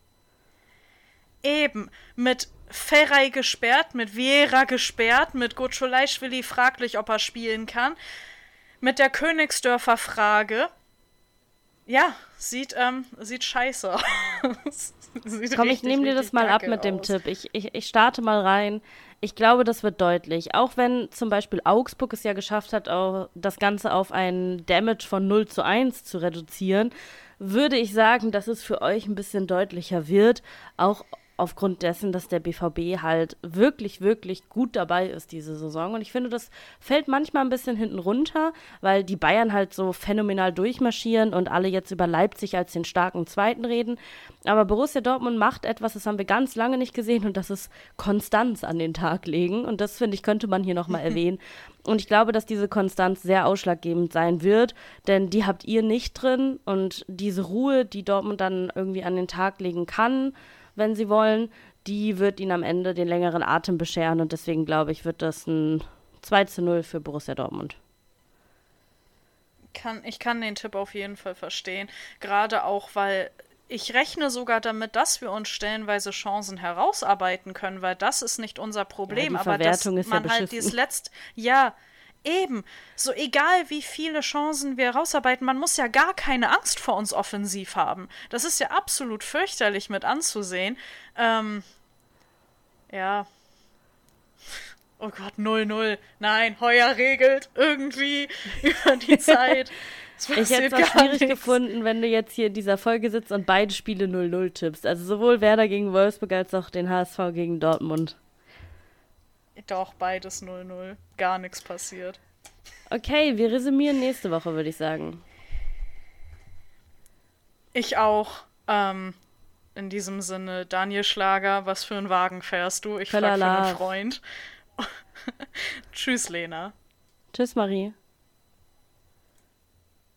Eben, mit Ferrey gesperrt, mit Vieira gesperrt, mit Gotscholaischwili fraglich, ob er spielen kann, mit der Königsdörfer Frage. Ja, sieht scheiße aus.
Komm, ich nehme dir das mal ab mit dem Tipp. Ich starte mal rein. Ich glaube, das wird deutlich. Auch wenn zum Beispiel Augsburg es ja geschafft hat, auch das Ganze auf einen Damage von 0:1 zu reduzieren, würde ich sagen, dass es für euch ein bisschen deutlicher wird. Auch aufgrund dessen, dass der BVB halt wirklich, wirklich gut dabei ist diese Saison. Und ich finde, das fällt manchmal ein bisschen hinten runter, weil die Bayern halt so phänomenal durchmarschieren und alle jetzt über Leipzig als den starken Zweiten reden. Aber Borussia Dortmund macht etwas, das haben wir ganz lange nicht gesehen, und das ist Konstanz an den Tag legen. Und das, finde ich, könnte man hier nochmal erwähnen. Und ich glaube, dass diese Konstanz sehr ausschlaggebend sein wird, denn die habt ihr nicht drin. Und diese Ruhe, die Dortmund dann irgendwie an den Tag legen kann, wenn sie wollen, die wird ihnen am Ende den längeren Atem bescheren, und deswegen glaube ich, wird das ein 2:0 für Borussia Dortmund.
Ich kann den Tipp auf jeden Fall verstehen, gerade auch, weil ich rechne sogar damit, dass wir uns stellenweise Chancen herausarbeiten können, weil das ist nicht unser Problem,
ja, die
aber dass
Verwertung ist
man
ja
halt eben, so egal wie viele Chancen wir rausarbeiten, man muss ja gar keine Angst vor uns offensiv haben. Das ist ja absolut fürchterlich mit anzusehen. Ja. Oh Gott, 0:0. Nein, Heuer regelt irgendwie über die Zeit.
Ich hätte es auch schwierig gefunden, wenn du jetzt hier in dieser Folge sitzt und beide Spiele 0:0 tippst. Also sowohl Werder gegen Wolfsburg als auch den HSV gegen Dortmund.
Doch, beides 0:0. Gar nichts passiert.
Okay, wir resümieren nächste Woche, würde ich sagen.
Ich auch. In diesem Sinne, Daniel Schlager, was für einen Wagen fährst du? Ich frage für einen Freund. Tschüss, Lena.
Tschüss, Marie.